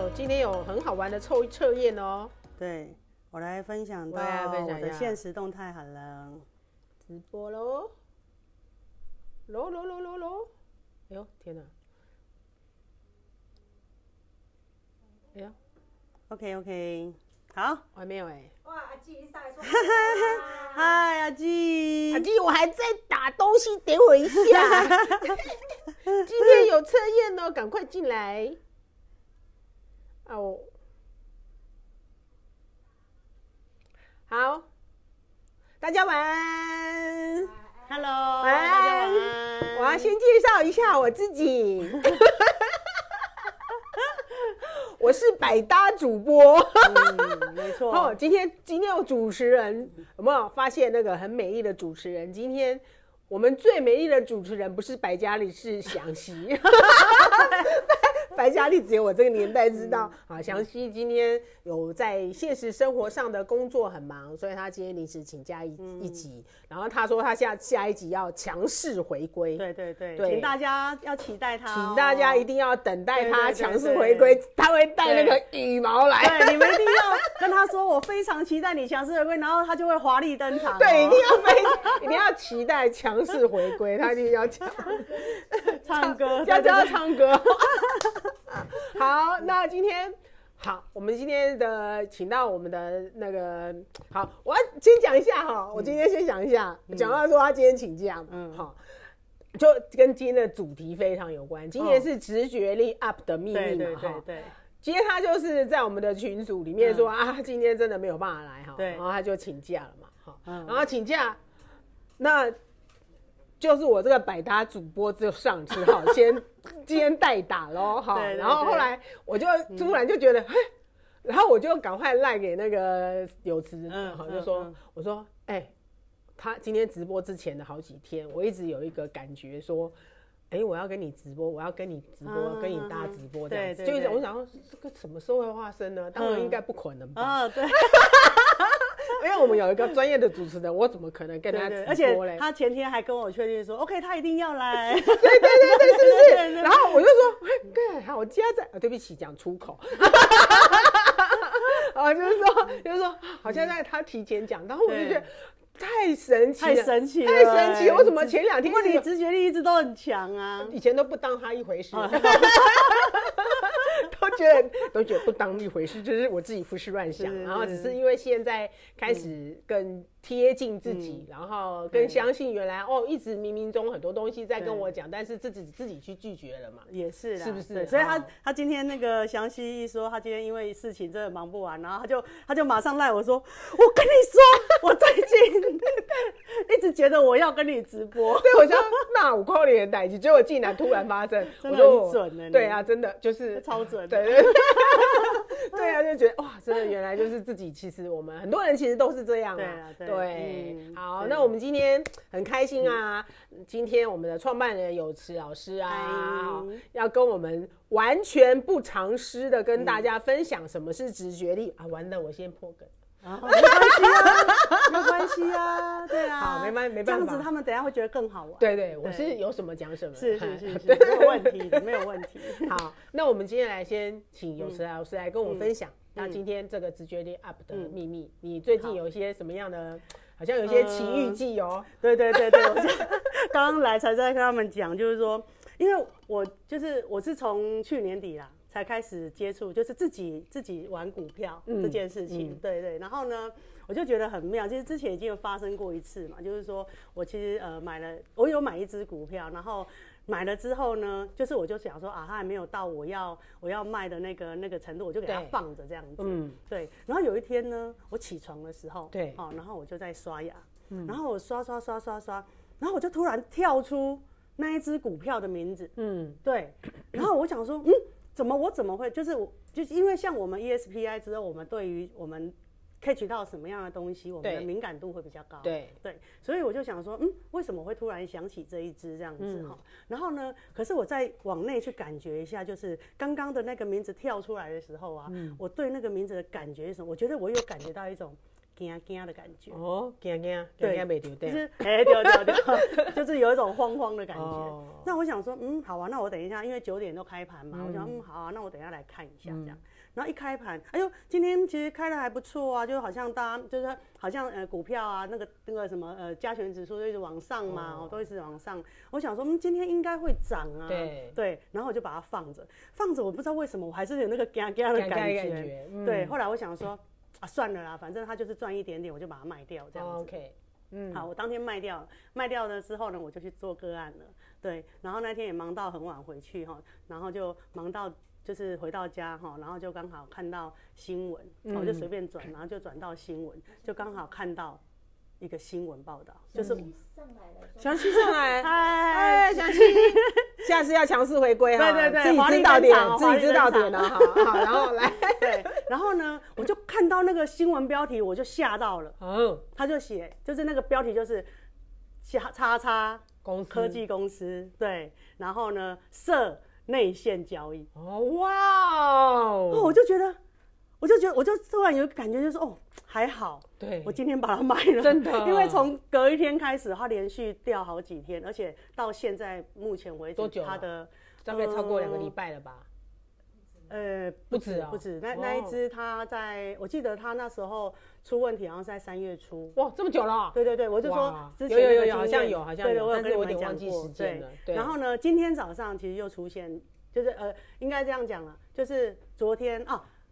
今天有很好玩的测验哦。 对，我来分享到我的限时动态好了， 直播喽，喽！哎呦天哪！哎呦 ，OK， 好， 我还没有哎。 哇，阿纪你上来说， 嗨，阿纪， 阿纪，我还在打东西，等我一下。今天有测验哦，赶快进来。哦，好，大家晚安。 Hello， 晚安， 大家晚安。 我要先介绍一下我自己。我是百搭主播， 没错。 哦，今天有主持人，有没有发现那个很美丽的主持人？今天我们最美丽的主持人不是白嘉莉，是祥熙。白嘉莉只有我这个年代知道。好，祥熙今天有在现实生活上的工作很忙，所以他今天临时请假一集。然后他说他下一集要强势回归。 对，请大家要期待他， 请大家一定要等待他强势回归，他会带那个羽毛来。 对，你们一定要跟他说，我非常期待你强势回归，然后他就会华丽登场。 对，一定要期待强势回归，他一定要唱歌， 要叫他唱歌。好，那我们今天请到我们的那个，好，我要先讲一下哈，我今天先讲一下，讲到说他今天请假，好，就跟今天的主题非常有关。今天是直觉力 up 的秘密嘛，哈， 对。 今天他就是在我们的群组里面说啊，今天真的没有办法来哈， 对， 然后他就请假了嘛，哈，然后请假，那就是我这个百搭主播就上只好今天代打咯，哈，然后后来我就突然就觉得，然后我就赶快赖给那个有慈，就说我说，他今天直播之前的好几天，我一直有一个感觉说，我要跟你直播，我要跟你直播，跟你搭直播这样子，就我想说这个什么时候会发生呢？当然应该不可能吧。 对。 因为我们有一个专业的主持人，我怎么可能跟他直播嘞？ 而且他前天还跟我确定说 ，OK， 他一定要来。对， 是不是？然后我就说，好，我家在，对不起，讲出口。就是说，好像在他提前讲，然后我就觉得太神奇了， 太神奇！ 我怎么前2天？ 因为你直觉力一直都很强啊， 以前都不当他一回事。都觉得不当一回事，就是我自己胡思乱想，然后只是因为现在开始更贴近自己，然后更相信原来一直冥冥中很多东西在跟我讲，但是自己去拒绝了嘛， 也是啦， 是不是？ 所以他今天那个详细一说，他今天因为事情真的忙不完，然后他就马上赖我说，我跟你说，我最近一直觉得我要跟你直播， 对，我想那我扣脸的代志，结果竟然突然发生， 真的很准的， 对啊，真的就是超准， 对啊，就觉得哇，真的原来就是自己，其实我们很多人其实都是这样啊，对，好，那我们今天很开心啊，今天我们的创办人有慈老师啊，要跟我们完全不藏私的跟大家分享什么是直觉力啊，完了，我先破梗。 没关系啊，对啊， 好，没办法， 这样子他们等一下会觉得更好玩。 对，我是有什么讲什么， 是，没有问题的，没有问题。 好，那我们今天来先请有慈老师来跟我分享，那今天这个直觉力 up 的秘密，你最近有一些什么样的，好像有一些奇遇记哦？ 对，我刚刚来才在跟他们讲，就是说，因为我是从去年底啦。才开始接触，就是自己玩股票这件事情，对，然后呢，我就觉得很妙。其实之前已经有发生过一次嘛，就是说我其实我有买一只股票，然后买了之后呢，就是我就想说啊，它还没有到我要卖的那个程度，我就给它放着这样子，对。然后有一天呢，我起床的时候，对，然后我就在刷牙，然后我刷，然后我就突然跳出那一只股票的名字，对，然后我想说，我怎么会？就是因为像我们 ESPI 之后，我们对于我们 catch 到什么样的东西，我们的敏感度会比较高。对，所以我就想说，为什么会突然想起这一支这样子哈？然后呢，可是我再往内去感觉一下，就是刚刚的那个名字跳出来的时候啊，我对那个名字的感觉是什么？我觉得我有感觉到一种惊的感觉哦，惊没丢掉， 就是对，就是有一种慌的感觉。那我想说，好啊，那我等一下，因为9点都开盘嘛，我想好啊，那我等一下来看一下这样。 然后一开盘，哎呦，今天其实开的还不错啊，就好像大家就是好像股票啊，那个什么加权指数就一直往上嘛，都一直往上。我想说，今天应该会涨啊，对，然后我就把它放着，我不知道为什么我还是有那个嘎嘎的感觉，对。后来我想说啊，算了啦，反正它就是赚一点点，我就把它卖掉这样子。 OK。 好，我当天卖掉了之后呢，我就去做个案了，对，然后那天也忙到很晚回去哈，然后就忙到就是回到家哈，然后就刚好看到新闻，我就随便转，然后就转到新闻，就刚好看到一个新闻报道，就是详细上来，哎，详细，下次要强势回归哈， 对， 自己知道点，自己知道点了，好，然后来， 对，然后呢，我就看到那个新闻标题，我就吓到了，他就写，就是那个标题就是叉叉科技公司，对，然后呢设内线交易， 哇哦， 我就突然有感觉，就是还好， 对， 我今天把它卖了， 真的， 因为从隔一天开始，它连续掉好几天，而且到现在目前为止， 多久？ 它的大概超过2个礼拜了吧？ 不止，那一只它我记得它那时候出问题，好像是在3月初。 哇，这么久了？ 对，我就说之前有，好像有， 对， 但是我有点忘记时间了。对。 然后呢，今天早上其实又出现，就是应该这样讲了，就是昨天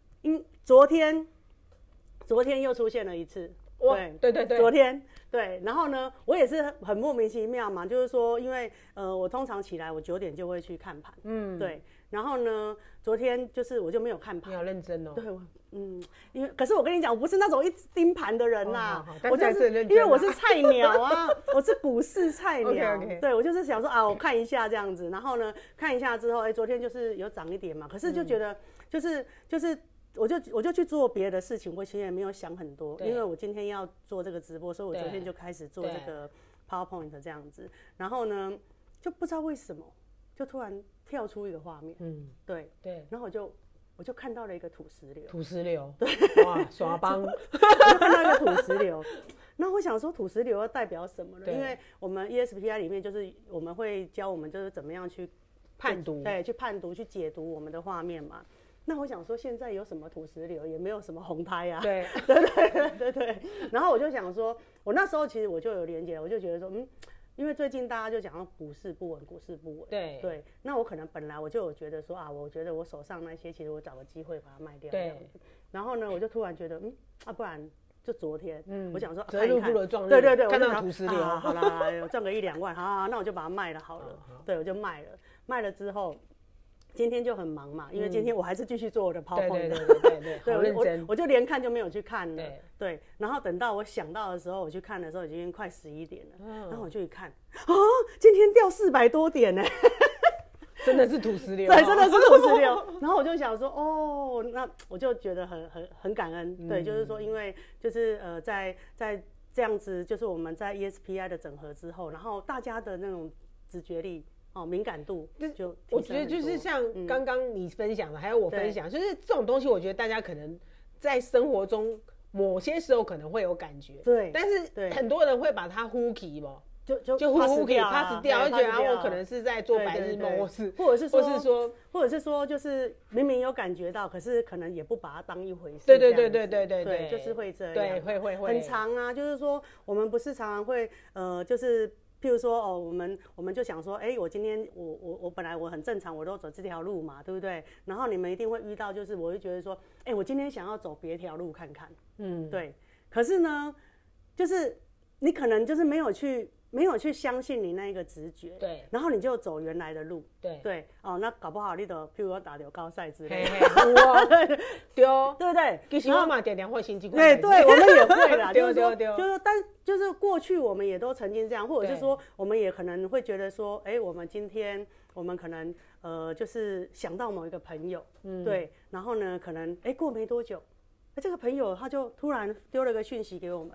昨天又出现了一次。 对， 昨天对，然后呢，我也是很莫名其妙嘛，就是说，因为我通常起来我9点就会去看盘，对，然后呢，昨天就是我就没有看盘， 你好认真哦， 对，因为可是我跟你讲，我不是那种一直盯盘的人啦，我就是因为我是菜鸟啊，我是股市菜鸟，对，我就是想说啊，我看一下这样子，然后呢，看一下之后，昨天就是有涨一点嘛，可是就觉得就是我就去做别的事情，我其实也没有想很多，因为我今天要做这个直播，所以我昨天就开始做这个 PowerPoint 这样子，然后呢，就不知道为什么，就突然跳出一个画面，对，然后我就看到了一个土石流， 对，哇，耍帮， 我就看到一个土石流，那我想说土石流要代表什么呢？因为我们 ESPI 里面就是我们会教我们就是怎么样去判读， 对，去判读、去解读我们的画面嘛。那我想说，现在有什么土石流，也没有什么红胎啊。 对。 然后我就想说，我那时候其实我就有连结，我就觉得说，因为最近大家就讲到股市不稳，对。那我可能本来我就有觉得说啊，我觉得我手上那些，其实我找个机会把它卖掉。对。然后呢，我就突然觉得，不然就昨天，我想说择日不如撞日， 对， 看到土石流， 好啦，赚个1-2万，好，那我就把它卖了好了。对，我就卖了，卖了之后。今天就很忙嘛，因为今天我还是继续做我的 PowerPoint， 对， 我就连看就没有去看了，对，然后等到我想到的时候，我去看的时候已经快11点了，然后我就一看，今天掉400多点呢， 真的是土石流， 对，真的是土石流。然后我就想说，那我就觉得很感恩，对，就是说，因为就是在这样子，就是我们在 ESPI 的整合之后，然后大家的那种直觉力。敏感度就我觉得就是像刚刚你分享的，还有我分享，就是这种东西，我觉得大家可能在生活中某些时候可能会有感觉， 对， 但是很多人会把它忽起嘛，就忽 pass 掉，就觉得我可能是在做白日梦，或者是说，就是明明有感觉到，可是可能也不把它当一回事。 对， 就是会这样， 对，会很长啊，就是说我们不是常常会就是譬如说我们就想说，我今天我本来我很正常，我都走这条路嘛，对不对？然后你们一定会遇到，就是我会觉得说，我今天想要走别条路看看，对。可是呢，就是你可能就是没有去相信你那一个直觉， 对， 然后你就走原来的路， 对， 那搞不好你都譬如说打流高赛之类的， 对不对？ 其实我嘛点会心机， 对，我们也会啦， 对， 就是但就是过去我们也都曾经这样，或者是说我们也可能会觉得说，我们今天我们可能就是想到某一个朋友，对，然后呢可能过没多久，这个朋友他就突然丢了个讯息给我们。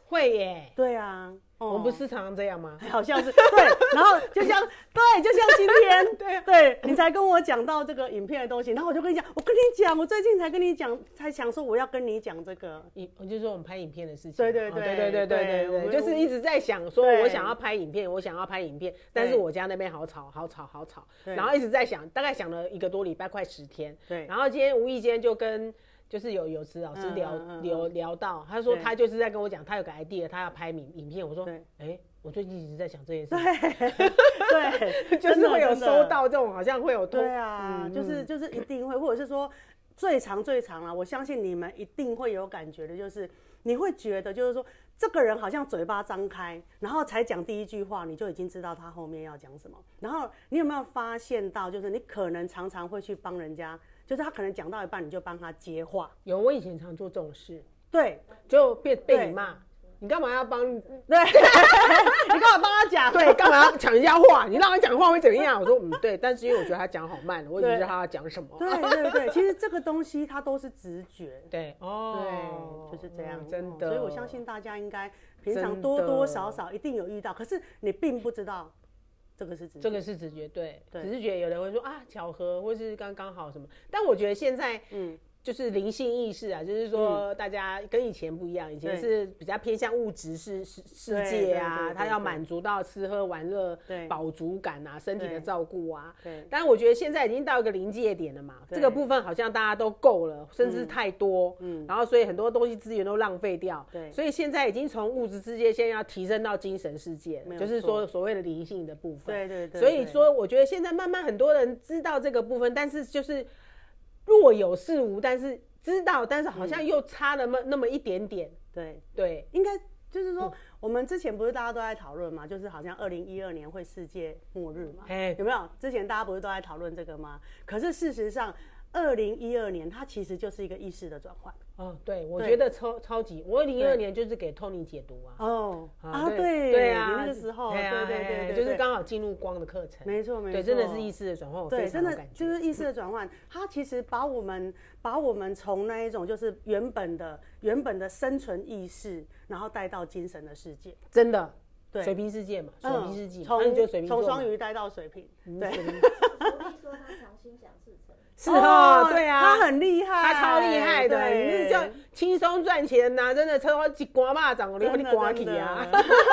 会耶。 对啊， 我们不是常常这样吗？ 好像是对，然后就像今天，对你才跟我讲到这个影片的东西，然后我就跟你讲，我最近才跟你讲，才想说我要跟你讲这个， 我就说我们拍影片的事情。 对， 就是一直在想说我想要拍影片，但是我家那边好吵，然后一直在想，大概想了1个多礼拜，快10天。对，然后今天无意间就跟就是有池老师聊到，他说他就是在跟我讲，他有个 idea， 他要拍影片。我说，我最近一直在想这件事。对，就是会有收到这种，好像会有对啊，就是一定会，或者是说最长啊，我相信你们一定会有感觉的，就是你会觉得就是说这个人好像嘴巴张开，然后才讲第一句话，你就已经知道他后面要讲什么。然后你有没有发现到，就是你可能常常会去帮人家。就是他可能讲到一半，你就帮他接话。 有，我以前常做这种事。 对， 就被你骂，你干嘛要帮？对， 你干嘛帮他讲？ 对，干嘛要抢人家话？你让他讲话会怎样？我说对，但是因为我觉得他讲好慢，我已经知道他要讲什么。 对，其实这个东西它都是直觉。 对， 就是这样， 真的。 所以我相信大家应该平常多多少少一定有遇到，可是你并不知道。这个是直觉，对，只是觉得有人会说啊巧合，或是刚刚好什么，但我觉得现在就是灵性意识啊，就是说大家跟以前不一样，以前是比较偏向物质世界啊，他要满足到吃喝玩乐、饱足感啊、身体的照顾啊。但是我觉得现在已经到一个临界点了嘛，这个部分好像大家都够了，甚至太多，然后所以很多东西资源都浪费掉，所以现在已经从物质世界现在要提升到精神世界，就是说所谓的灵性的部分。对，所以说我觉得现在慢慢很多人知道这个部分，但是就是若有似无，但是知道，但是好像又差了那么一点点。对， 应该就是说，我们之前不是大家都在讨论嘛，就是好像2012年会世界末日嘛，有没有？之前大家不是都在讨论这个吗？可是事实上，2012年它其实就是一个意识的转换。 对，我觉得超级。我2012年就是给 Tony 解读啊。 对啊，你那个时候，对， 就是刚好进入光的课程。 没错， 对，真的是意识的转换，我非常有感觉。 就是意识的转换，它其实把我们从那一种就是原本的生存意识，然后带到精神的世界。 真的，水瓶世界嘛，水瓶世纪， 从双鱼带到水瓶。对。 所以说他重新讲事成。 对啊， 他很厉害， 他超厉害的，你是叫轻松赚钱呐，真的超一刮巴掌，我你刮起啊。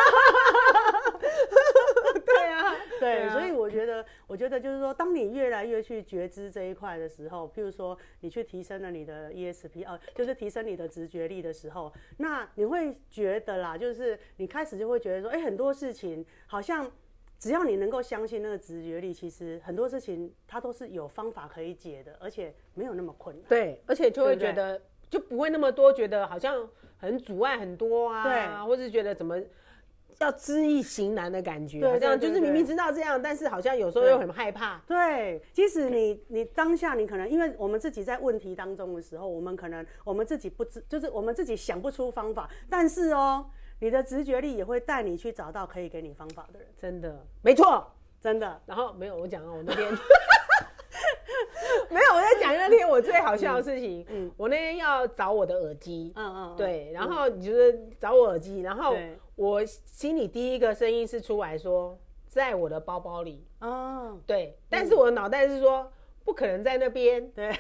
对，所以我觉得就是说，当你越来越去觉知这一块的时候，譬如说你去提升了你的 ESP，就是提升你的直觉力的时候，那你会觉得啦，就是你开始就会觉得说，很多事情好像。只要你能够相信那个直觉力，其实很多事情它都是有方法可以解的，而且没有那么困难。 对，而且就会觉得就不会那么多，觉得好像很阻碍很多啊，对，或是觉得怎么要知易行难的感觉，对，这样就是明明知道这样，但是好像有时候又很害怕。 对，即使你当下你可能因为我们自己在问题当中的时候，我们自己不知，就是我们自己想不出方法，但是你的直觉力也会带你去找到可以给你方法的人， 真的，没错， 真的。 然后没有，我讲我那天没有，我在讲那天我最好笑的事情。我那天要找我的耳机，对，然后你就是找我耳机，然后我心里第一个声音是出来说，在我的包包里，对，但是我的脑袋是说，不可能在那边，对。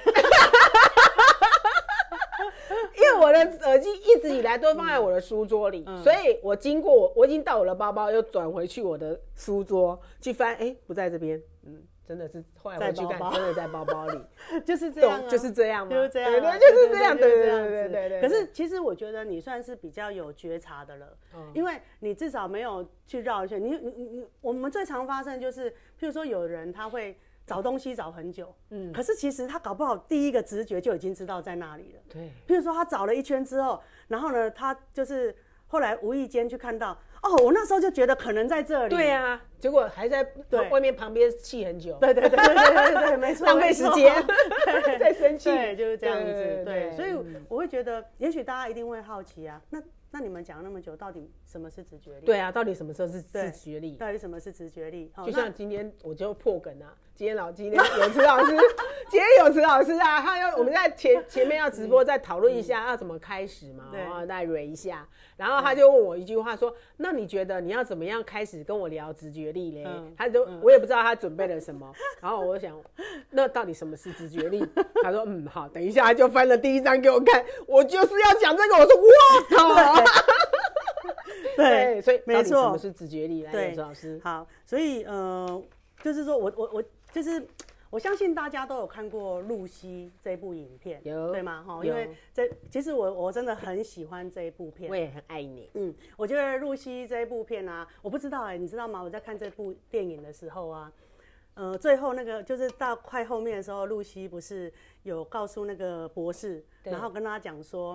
因为我的耳机一直以来都放在我的书桌里，所以我已经到我的包包，又转回去我的书桌去翻，不在这边，真的是后来回去看，真的在包包里， 就是这样， 就是这样， 就是这样， 对，就是这样，对。 可是其实我觉得你算是比较有觉察的了，因为你至少没有去绕一圈。我们最常发生就是，譬如说有人他会。找东西找很久，可是其实他搞不好第一个直觉就已经知道在哪里了。对，譬如说他找了一圈之后，然后呢，他就是后来无意间去看到，我那时候就觉得可能在这里。 对啊，结果还在外面旁边气很久。 对，没错， 浪费时间，在生气。 对，就是这样子。对，所以我会觉得，也许大家一定会好奇啊，那那你们讲那么久，到底什么是直觉力？ 对啊，到底什么时候是直觉力？ 到底什么是直觉力？ 就像今天我就破梗啊，今天有池老师，今天有池老师啊，我们在前面要直播，再讨论一下要怎么开始嘛，然后再蕊一下，然后他就问我一句话说：“那你觉得你要怎么样开始跟我聊直觉力嘞？”我也不知道他准备了什么，然后我想，那到底什么是直觉力？他说：“好，等一下。”他就翻了第一张给我看，我就是要讲这个，我说哇靠！对，所以到底什么是直觉力？来，有池老师。 好，所以就是说我就是我相信大家都有看过露西这部影片，对吗？哈，因为其实我真的很喜欢这一部片， 我也很爱你。 我觉得露西这一部片啊，我不知道你知道吗？我在看这部电影的时候啊，最后那个就是到快后面的时候，露西不是有告诉那个博士，然后跟他讲说，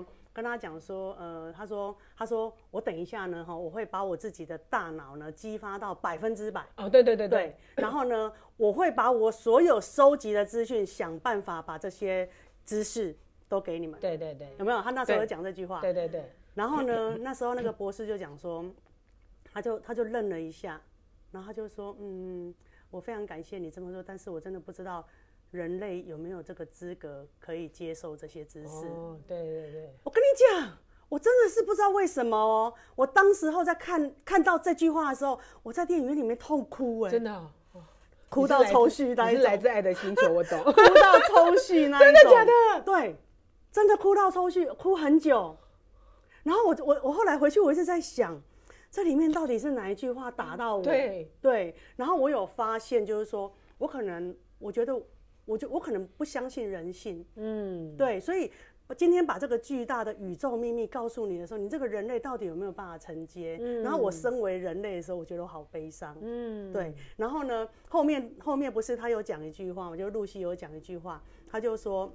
他说我等一下呢，我会把我自己的大脑呢激发到100%。 哦，对。 然后呢，我会把我所有收集的资讯，想办法把这些知识都给你们。 对， 有没有？他那时候有讲这句话。 对。 然后呢，那时候那个博士就讲说，他就愣了一下，然后他就说，我非常感谢你这么说，但是我真的不知道人类有没有这个资格可以接受这些知识。 哦，对。 我跟你讲，我真的是不知道为什么哦。我当时候在看到这句话的时候，我在电影院里面痛哭真的哭到抽搐那一种。 你是来自爱的星球，我懂。 哭到抽搐那一种。 真的假的？ 对，真的哭到抽搐，哭很久。然后我后来回去，我一直在想，这里面到底是哪一句话打到我？对。然后我有发现，就是说我可能不相信人性。对，所以我今天把这个巨大的宇宙秘密告诉你的时候，你这个人类到底有没有办法承接？然后我身为人类的时候，我觉得我好悲伤。对。然后呢，后面不是他有讲一句话，我觉得露西有讲一句话，他就说，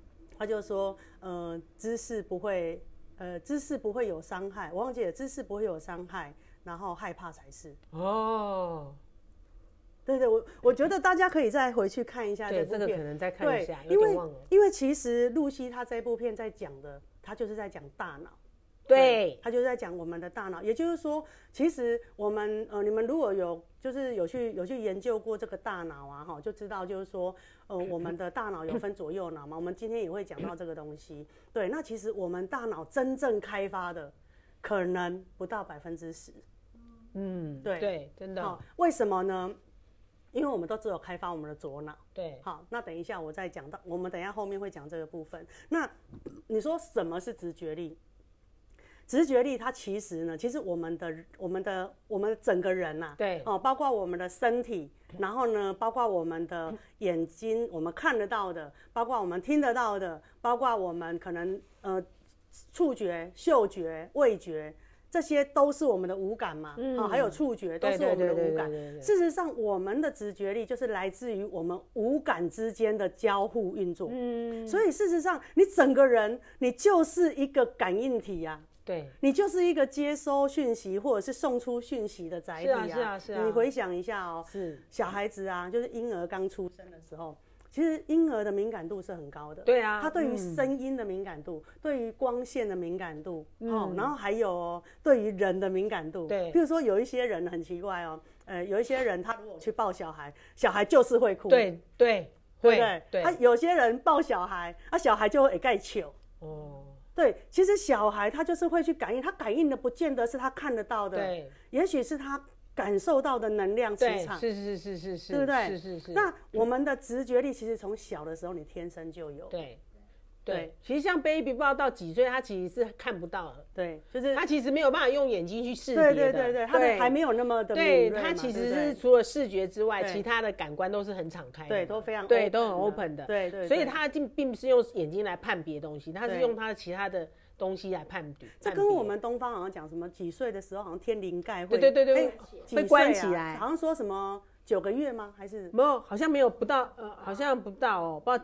知识不会有伤害，我忘记了，知识不会有伤害，然后害怕才是。 哦。 对，我觉得大家可以再回去看一下这部片， 这个可能再看一下， 有点忘了。因为其实露西她这部片在讲的，她就是在讲大脑。 对， 她就是在讲我们的大脑。也就是说，其实我们你们如果有去研究过这个大脑啊，就知道就是说我们的大脑有分左右脑嘛。我们今天也会讲到这个东西。对，那其实我们大脑真正开发的可能不到10%。 对，真的。 为什么呢？因为我们都只有开发我们的左脑。 对。 好，那等一下我再讲到，我们等一下后面会讲这个部分。那你说什么是直觉力？直觉力它其实呢，我们整个人呐， 对， 包括我们的身体，然后呢，包括我们的眼睛，我们看得到的，包括我们听得到的，包括我们可能触觉、嗅觉、味觉。这些都是我们的五感嘛，还有触觉都是我们的五感。事实上，我们的直觉力就是来自于我们五感之间的交互运作。所以事实上，你整个人你就是一个感应体啊。对，你就是一个接收讯息或者是送出讯息的载体啊。是啊。你回想一下哦，小孩子啊，就是婴儿刚出生的时候。其实婴儿的敏感度是很高的， 对啊， 他对于声音的敏感度，对于光线的敏感度，然后还有对于人的敏感度，对，比如说有一些人很奇怪哦，有一些人他如果去抱小孩，小孩就是会哭，对不对？有些人抱小孩，小孩就会盖球，对，其实小孩他就是会去感应，他感应的不见得是他看得到的，对，也许是他感受到的能量磁场，是，对不对？是。那我们的直觉力其实从小的时候你天生就有，对。 其实像 baby 不知道到几岁，他其实是看不到的， 对，就是他其实没有办法用眼睛去识别的， 对，他的还没有那么的敏锐嘛， 对，他其实是除了视觉之外，其他的感官都是很敞开的， 对，都非常对，都很 open 的， 对。 所以他并不是用眼睛来判别东西，他是用他的其他的东西来判别。 这跟我们东方好像讲什么几岁的时候好像天灵盖会， 对，会关起来， 好像说什么9个月吗？还是没有？好像没有不到，好像不到哦，不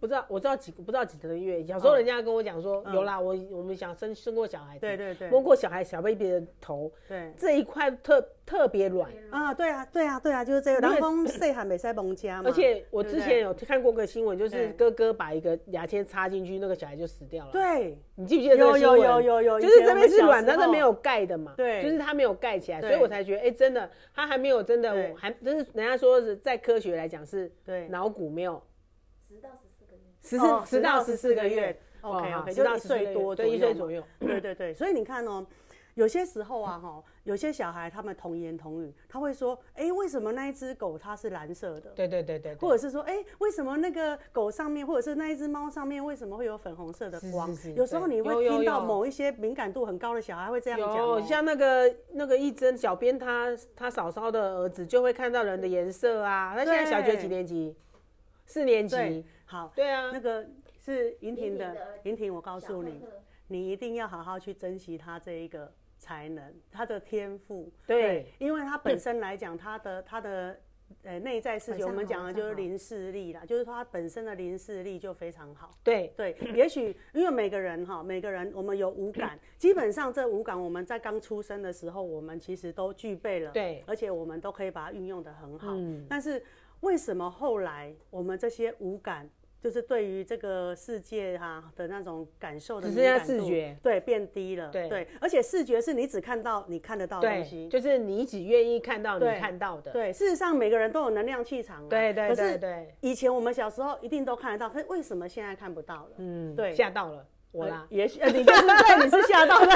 不知道，我知道不知道几个月。小时候人家跟我讲说，有啦，我们想生过小孩子， 对对对， 摸过小 baby 的头， 对， 这一块特别软啊，对啊，就是这个。然后细汉没塞蒙家嘛。 而且我之前有看过个新闻，就是哥哥把一个牙签插进去，那个小孩就死掉了。 对， 你记不记得这个新闻？ 有， 就是这边是软，但是没有盖的嘛。 对， 就是它没有盖起来，所以我才觉得，真的，它还没有真的，就是人家说是在科学来讲是，脑骨没有 10到14个月 ，10到14个月 ，OK， 就1岁多， 对，1岁左右。 对，所以你看哦。有些时候啊，有些小孩他们童言童语，他会说，为什么那一只狗它是蓝色的？ 对， 或者是说，为什么那个狗上面，或者是那一只猫上面，为什么会有粉红色的光？有时候你会听到某一些敏感度很高的小孩会这样讲。 像那个一真小编他嫂嫂的儿子就会看到人的颜色啊。他现在小学几年级？4年级。 好， 对啊， 那个是莹婷的，莹婷，我告诉你，你一定要好好去珍惜他这一个才能，他的天赋，对，因为他本身来讲，他的内在视觉，我们讲的就是灵视力啦，就是他本身的灵视力就非常好。对，也许因为每个人我们有五感，基本上这五感我们在刚出生的时候，我们其实都具备了，对，而且我们都可以把它运用得很好。但是为什么后来我们这些五感？就是对于这个世界的那种感受的敏感度，只剩下视觉，对，变低了，对，而且视觉是你只看到你看得到的东西， 就是你只愿意看到你看到的， 对，事实上每个人都有能量气场， 对， 可是以前我们小时候一定都看得到，可是为什么现在看不到了？对， 吓到了我啦， 也许你就是对，你是吓到了。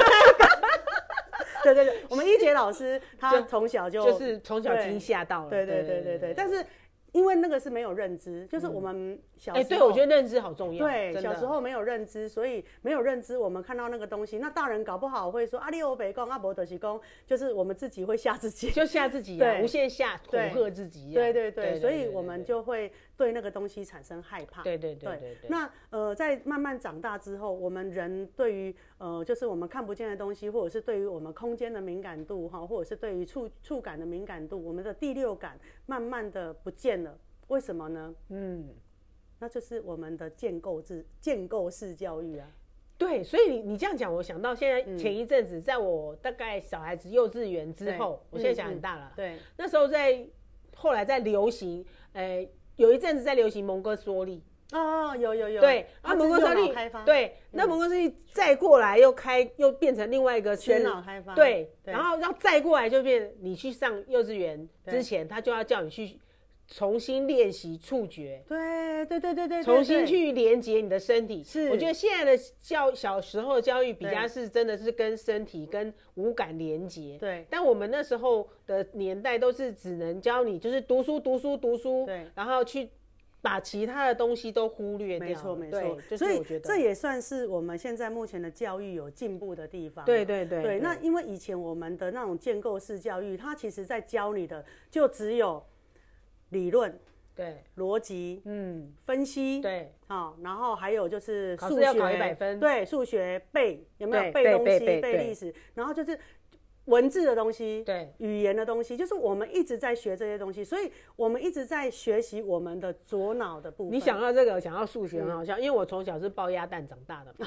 对，我们一杰老师他从小就是从小已经吓到了， 对，但是。因为那个是没有认知，就是我们小时候， 对，我觉得认知好重要。 对，小时候没有认知，所以没有认知，我们看到那个东西，那大人搞不好会说你欧北讲阿伯德西讲，就是我们自己会吓自己， 就吓自己，无限吓，恐吓自己。 对，所以我们就会对那个东西产生害怕。对。那在慢慢长大之后，我们人对于就是我们看不见的东西，或者是对于我们空间的敏感度或者是对于触感的敏感度，我们的第六感慢慢的不见了。为什么呢？那就是我们的建构式教育啊。 对，所以你这样讲，我想到现在前一阵子，在我大概小孩子幼稚园之后，我现在小孩很大了。对，那时候后来在流行，有一阵子在流行蒙哥梭利。 有。 对，然后蒙哥梭利，对，那蒙哥梭利再过来又变成另外一个全脑开发。 对，然后要再过来就变，你去上幼稚园之前，他就要叫你去。重新练习触觉， 对， 重新去连接你的身体。是，我觉得现在的小时候的教育比较是真的是跟身体跟五感连接。对，但我们那时候的年代都是只能教你就是读书，对，然后去把其他的东西都忽略掉。没错， 所以这也算是我们现在目前的教育有进步的地方。 对， 那因为以前我们的那种建构式教育，它其实在教你的就只有。理论，对，逻辑，分析，对，然后还有就是数学， 要考100分， 对，数学背有没有背东西，背历史，然后就是文字的东西，对，语言的东西，就是我们一直在学这些东西，所以我们一直在学习我们的左脑的部分。 你想到这个，想到数学很好笑，因为我从小是抱鸭蛋长大的嘛，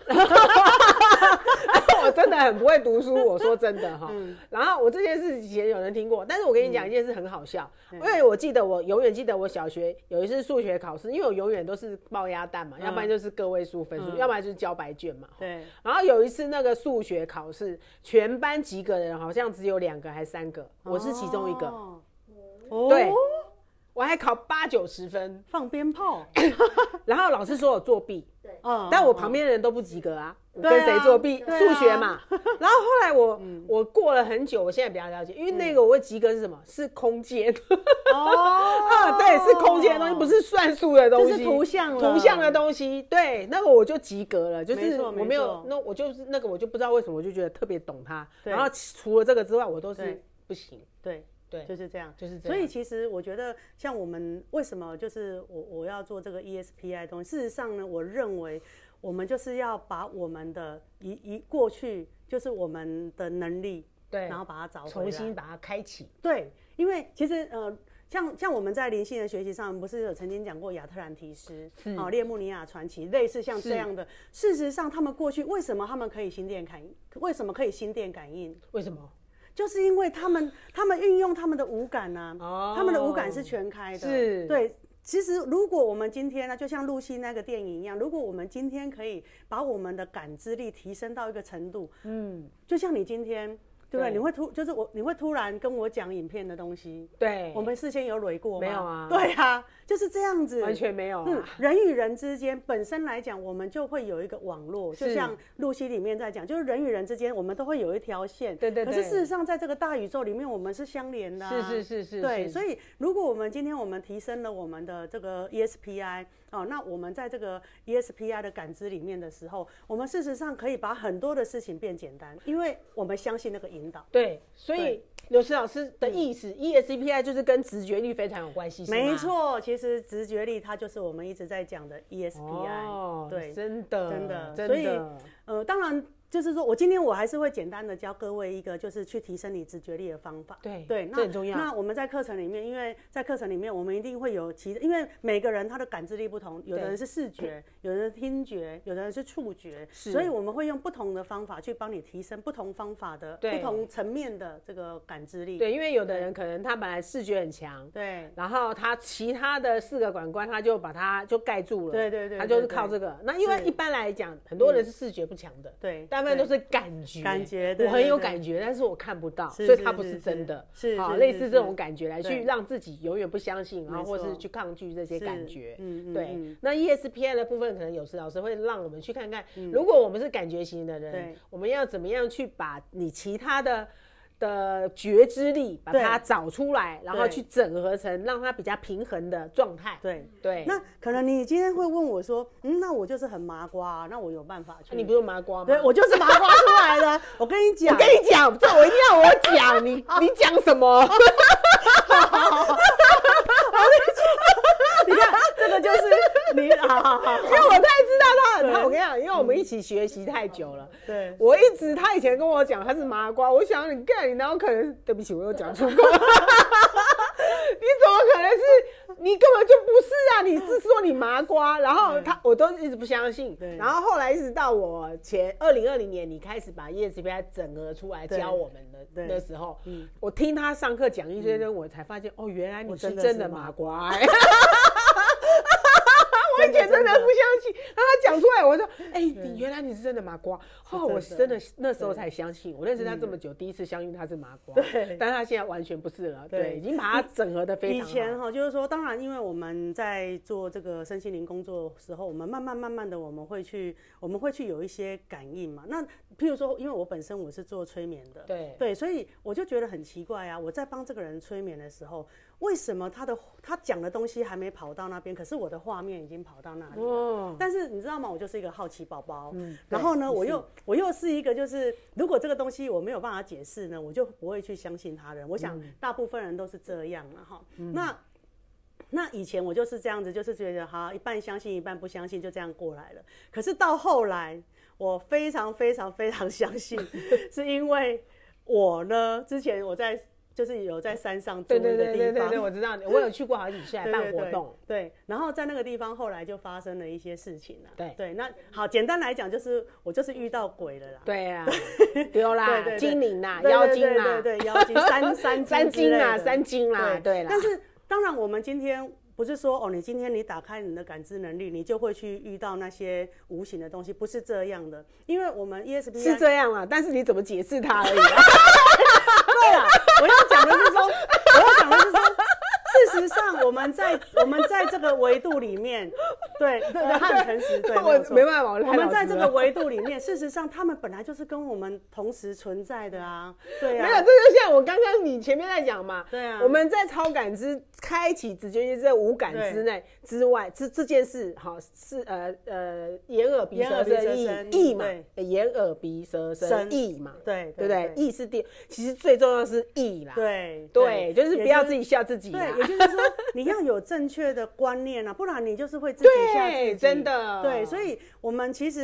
我真的很不会读书，我说真的哈。然后我这件事以前有人听过，但是我跟你讲一件事很好笑，因为我永远记得我小学有一次数学考试，因为我永远都是抱鸭蛋嘛，要不然就是个位数分数，要不然就是交白卷嘛。对。然后有一次那个数学考试，全班及格的人好像只有2个还3个，我是其中一个。对。我还考8、90分， 放鞭炮。 然后老师说我作弊，但我旁边的人都不及格啊。我跟谁作弊？数学嘛。然后后来我过了很久，我现在比较了解，因为那个我会及格是什么？是空间。对，是空间的东西，不是算术的东西， 就是图像的东西。对，那个我就及格了，就是我没有，那我就是那个我就不知道为什么，我就觉得特别懂它。然后除了这个之外，我都是不行。 对，就是这样。所以其实我觉得，像我们为什么就是我要做这个 ESPI 的东西，事实上呢，我认为。我们就是要把我们的过去，就是我们的能力，对，然后把它找回来， 重新把它开启。 对，因为其实像我们在灵性的学习上，不是有曾经讲过亚特兰提斯列穆尼亚传奇，类似像这样的。事实上，他们过去为什么他们可以心电感应？为什么可以心电感应？ 为什么？ 就是因为他们运用他们的五感啊，他们的五感是全开的。是，对。其实，如果我们今天呢，就像露西那个电影一样，如果我们今天可以把我们的感知力提升到一个程度，就像你今天。对不对？你会突然跟我讲影片的东西，对，我们事先有蕊过吗？ 没有啊。 对啊，就是这样子， 完全没有啊。 人与人之间本身来讲，我们就会有一个网络，就像露西里面在讲，就是人与人之间，我们都会有一条线。对对对。可是事实上，在这个大宇宙里面，我们是相连的。是。对，所以如果我们今天提升了我们的这个 ESPI。那我们在这个 ESPI 的感知里面的时候，我们事实上可以把很多的事情变简单，因为我们相信那个引导。 对，所以刘诗老师的意思，ESPI 就是跟直觉力非常有关系，是吗？ 没错，其实直觉力它就是我们一直在讲的 ESPI。对， 真的。 所以当然。就是说我今天我还是会简单的教各位一个，就是去提升你直觉力的方法。 对，这很重要。 那我们在课程里面，因为在课程里面我们一定会有因为每个人他的感知力不同，有的人是视觉，有的人是听觉，有的人是触觉，所以我们会用不同的方法去帮你提升不同方法的不同层面的这个感知力。 对，因为有的人可能他本来视觉很强，对，然后他其他的4个感官他就把它就盖住了，对，他就是靠这个。那因为一般来讲，很多人是视觉不强的，对，大部分都是感觉，我很有感觉，但是我看不到，所以它不是真的，是类似这种感觉来去让自己永远不相信，然后或是去抗拒这些感觉。对，那 ESPI 的部分，可能有时老师会让我们去看看，如果我们是感觉型的人，我们要怎么样去把你其他的觉知力把它找出来，然后去整合成让它比较平衡的状态。对。 那可能你今天会问我说，那我就是很麻瓜，那我有办法去？ 你不是麻瓜吗？ 对，我就是麻瓜出来的。我跟你讲， 这我一定要我讲，你讲什么？ 你看，这个就是你，好， 因为我太知道他，我跟你讲，因为我们一起学习太久了。对，他以前跟我讲他是麻瓜，我想你哪有可能？对不起，我又讲出口。你怎么可能是？你根本就不是啊！你是说你麻瓜，然后我都一直不相信。然后后来一直到我2020年，你开始把 ESPI 整合出来教我们的那时候，我听他上课讲一些，我才发现原来你是真的麻瓜。我以前真的不相信，然后他讲出来，我说：“原来你是真的麻瓜。”我真的那时候才相信。我认识他这么久，第一次相信他是麻瓜，但是他现在完全不是了。对，已经把它整合的非常好。 以前就是说，当然，因为我们在做这个身心灵工作的时候，我们慢慢的，我们会去有一些感应嘛。那譬如说，因为我本身我是做催眠的，对，所以我就觉得很奇怪啊。我在帮这个人催眠的时候，为什么他讲的东西还没跑到那边，可是我的画面已经跑到那里了？但是你知道吗？我就是一个好奇宝宝，然后呢，我又是一个就是如果这个东西我没有办法解释呢，我就不会去相信他人。我想大部分人都是这样了哈。那以前我就是这样子，就是觉得一半相信一半不相信，就这样过来了。可是到后来，我非常非常非常相信，是因为我呢，之前我就是有在山上住的地方， 对，我知道，我有去过好几次来办活动， 对，然后在那个地方后来就发生了一些事情了，对，那好，简单来讲就是我就是遇到鬼了啦， 对啊，丢啦，精灵啦，妖精啦， 对，妖精三精啦，对啦， 但是当然我们今天。不是说你今天你打开你的感知能力，你就会去遇到那些无形的东西，不是这样的。因为我们 ESPI 是这样啦，但是你怎么解释它而已。 对啦，我要讲的是说，事实上我们在这个维度里面，对，他很诚实，对， 我没办法， 我们在这个维度里面，事实上他们本来就是跟我们同时存在的啊，对啊。 没有，这就像我刚刚你前面在讲嘛， 对啊， 我们在超感知开启直觉这五感之外，这件事是眼耳鼻舌身意嘛，眼耳鼻舌身意嘛，对不对？意是其实最重要是意啦，对，就是不要自己吓自己啦。 对，也就是说你要有正确的观念啊，不然你就是会自己吓自己。 对，真的。 对，所以我们其实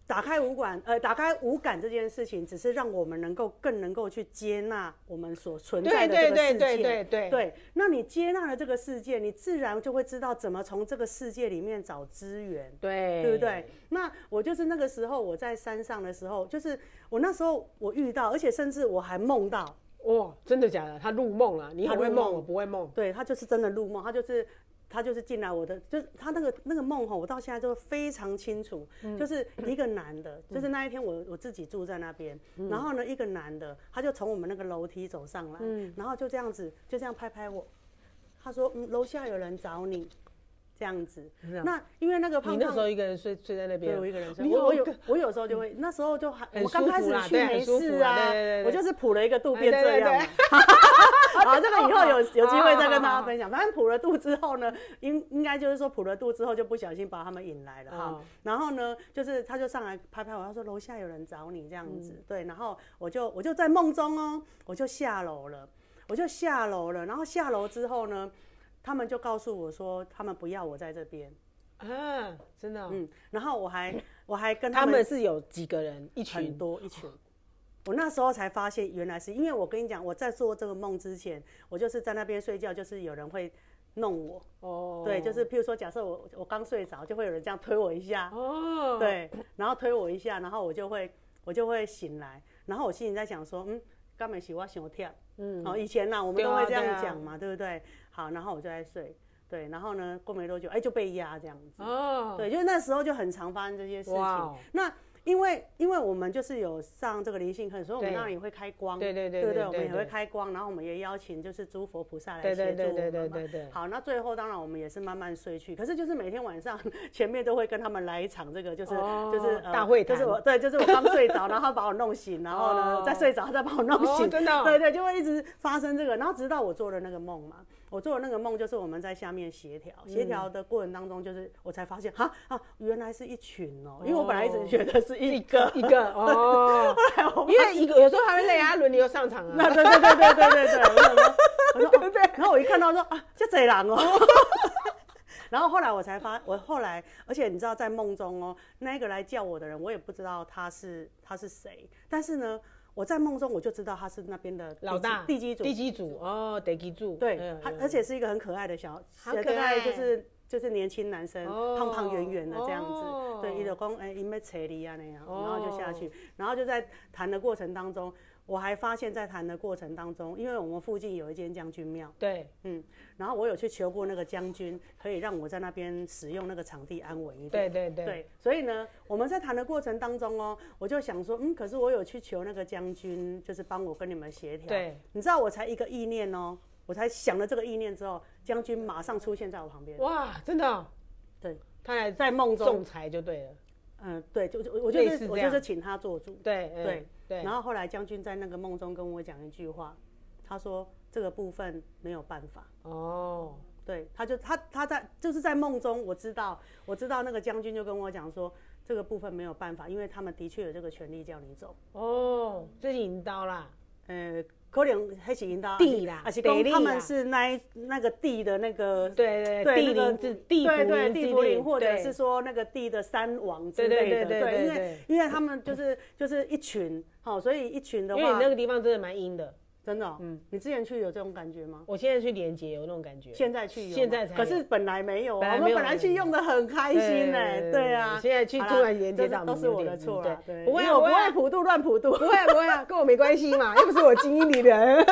打开五感这件事情，只是让我们更能够去接纳我们所存在的这个世界。对，那你接纳了这个世界，你自然就会知道怎么从这个世界里面找资源，对不对？那我就是那个时候我在山上的时候，就是我那时候我遇到，而且甚至我还梦到。 哇，真的假的？他入梦了，你很会梦，我不会梦。 对，他就是真的入梦，他就是进来我的，就是他那个梦吼，我到现在都非常清楚，就是一个男的，就是那一天我自己住在那边，然后呢一个男的，他就从我们那个楼梯走上来，然后就这样拍拍我，他说楼下有人找你。这样子，那因为那个胖胖， 你那时候一个人睡在那边， 对，我一个人睡。我有时候就会，那时候就还我刚开始去没事啊，我就是谱了一个肚变这样嘛。好，这个以后有机会再跟大家分享。反正谱了肚之后呢，应该就是说谱了肚之后就不小心把他们引来了哈。然后呢，就是他就上来拍拍我，他说楼下有人找你这样子，对。然后我就在梦中哦，我就下楼了，然后下楼之后呢。他们就告诉我说，他们不要我在这边啊，真的、 然后我还跟他们是有几个人，一群， 很多一群。我那时候才发现，原来是因为我跟你讲，我在做这个梦之前，我就是在那边睡觉，就是有人会弄我。哦，对，就是譬如说，假设我刚睡着，就会有人这样推我一下。哦，对，然后推我一下，然后我就会醒来，然后我心里在想说，刚没洗我想跳。以前我们都会这样讲嘛，对不对？好，然后我就在睡，对，然后呢，过没多久，就被压这样子。哦，对，就是那时候就很常发生这些事情。那因为我们就是有上这个灵性课，所以我们当然也会开光，对不对？我们也会开光，然后我们也邀请就是诸佛菩萨来协助我们嘛。对。好，那最后当然我们也是慢慢睡去，可是就是每天晚上前面都会跟他们来一场这个就是大会谈， 就是我刚睡着，然后把我弄醒，然后呢再睡着再把我弄醒， 真的， 对，就会一直发生这个，然后直到我做了那个梦嘛。我做的那个梦就是我们在下面协调的过程当中，就是我才发现原来是一群因为我本来一直觉得是一个哦， 因为有时候还会累啊，轮流上场啊。 对，我说对，然后我一看到说就这人然后后来我才而且你知道在梦中那个来叫我的人，我也不知道他是谁，但是呢。我在梦中我就知道他是那边的老大地基主， 地基主， 对，而且是一个很可爱的大概就是年轻男生，胖胖圆圆的这样子，对，他就说他要找你啊那样，然后就下去，然后就在谈的过程当中，我还发现在谈的过程当中，因为我们附近有一间将军庙， 对， 然后我有去求过那个将军，可以让我在那边使用那个场地安稳一点。对，所以呢，我们在谈的过程当中我就想说，可是我有去求那个将军，就是帮我跟你们协调。对，你知道我才一个意念我才想了这个意念之后，将军马上出现在我旁边。 哇，真的？ 对， 他来在梦中仲裁就对了。 对，我就是请他做主。 对。 然后后来将军在那个梦中跟我讲一句话，他说这个部分没有办法。哦，对，他就是在梦中，我知道那个将军就跟我讲说，这个部分没有办法，因为他们的确有这个权利叫你走。 哦，这是引导啦。 可能还是引导地啦， 而且他们是那个地的那个对地福灵， 或者是说那个地的山王之类的，对，因为他们就是一群，所以一群的话， 因为你那个地方真的蛮阴的。 真的你之前去有这种感觉吗？ 我现在去连结有那种感觉， 现在去有， 现在才有， 可是本来没有我们本来去用的很开心对啊， 现在去突然连接到都是我的错了， 不会，我不会普渡乱普渡， 不会跟我没关系嘛，又不是我基因里的人。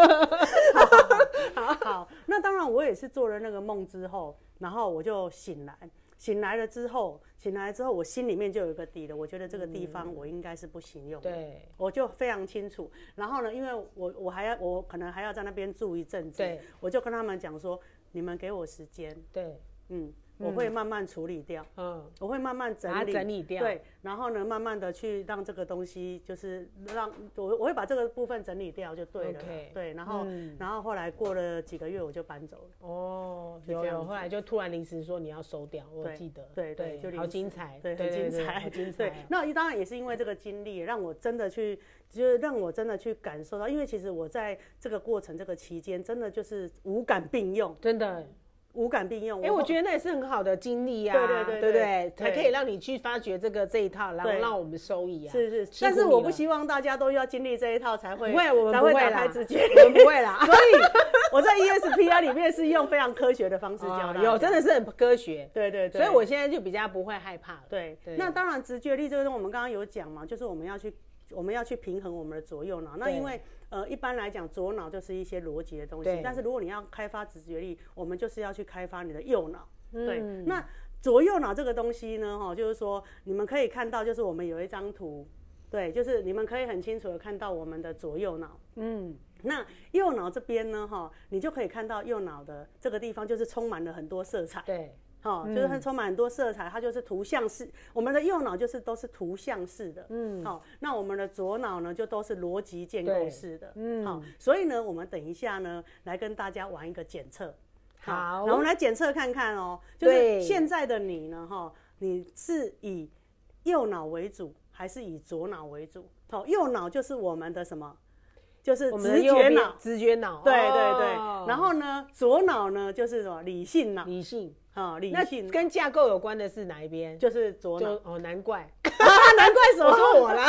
好，那当然我也是做了那个梦之后，然后我就醒来了之后，我心里面就有一个底了。我觉得这个地方我应该是不行用的，对，我就非常清楚。然后呢，因为我可能还要在那边住一阵子，对，我就跟他们讲说，你们给我时间，对，我会慢慢处理掉，我会慢慢整理掉，对，然后呢，慢慢的去让这个东西，就是我会把这个部分整理掉就对了，对，然后后来过了几个月我就搬走了。哦， 有，后来就突然临时说你要收掉，我记得， 对，就好精彩， 对，很精彩，对。那当然也是因为这个经历，让我真的去感受到，因为其实我在这个过程这个期间，真的就是五感并用， 真的。 五感并用。 我觉得那也是很好的经历啊，对不对？才可以让你去发掘这一套，然后让我们收益啊。 是，但是我不希望大家都要经历这一套才会， 我们不会打开直觉， 我们不会啦。 所以我在 ESPI 里面是用非常科学的方式教大家， 真的是很科学。 对， 所以我现在就比较不会害怕了。 对，那当然直觉力这个我们刚刚有讲嘛，就是我们要去平衡我们的左右脑。那因为一般来讲左脑就是一些逻辑的东西，但是如果你要开发直觉力，我们就是要去开发你的右脑。对，那左右脑这个东西呢，就是说你们可以看到，就是我们有一张图，对，就是你们可以很清楚的看到我们的左右脑。那右脑这边呢，你就可以看到右脑的这个地方就是充满了很多色彩。 对。 就是很充满很多色彩，它就是图像式。我们的右脑都是图像式的，那我们的左脑呢就都是逻辑建构式的，所以呢，我们等一下呢来跟大家玩一个检测。 好， 我们来检测看看哦，就是现在的你呢，你是以右脑为主还是以左脑为主？右脑就是我们的什么？就是直觉脑， 直觉脑， 对。然后呢，左脑呢就是什么？理性脑， 理性。 理性跟架构有关的是哪一边？ 就是左脑。 难怪， 难怪什么？ 我说我啦。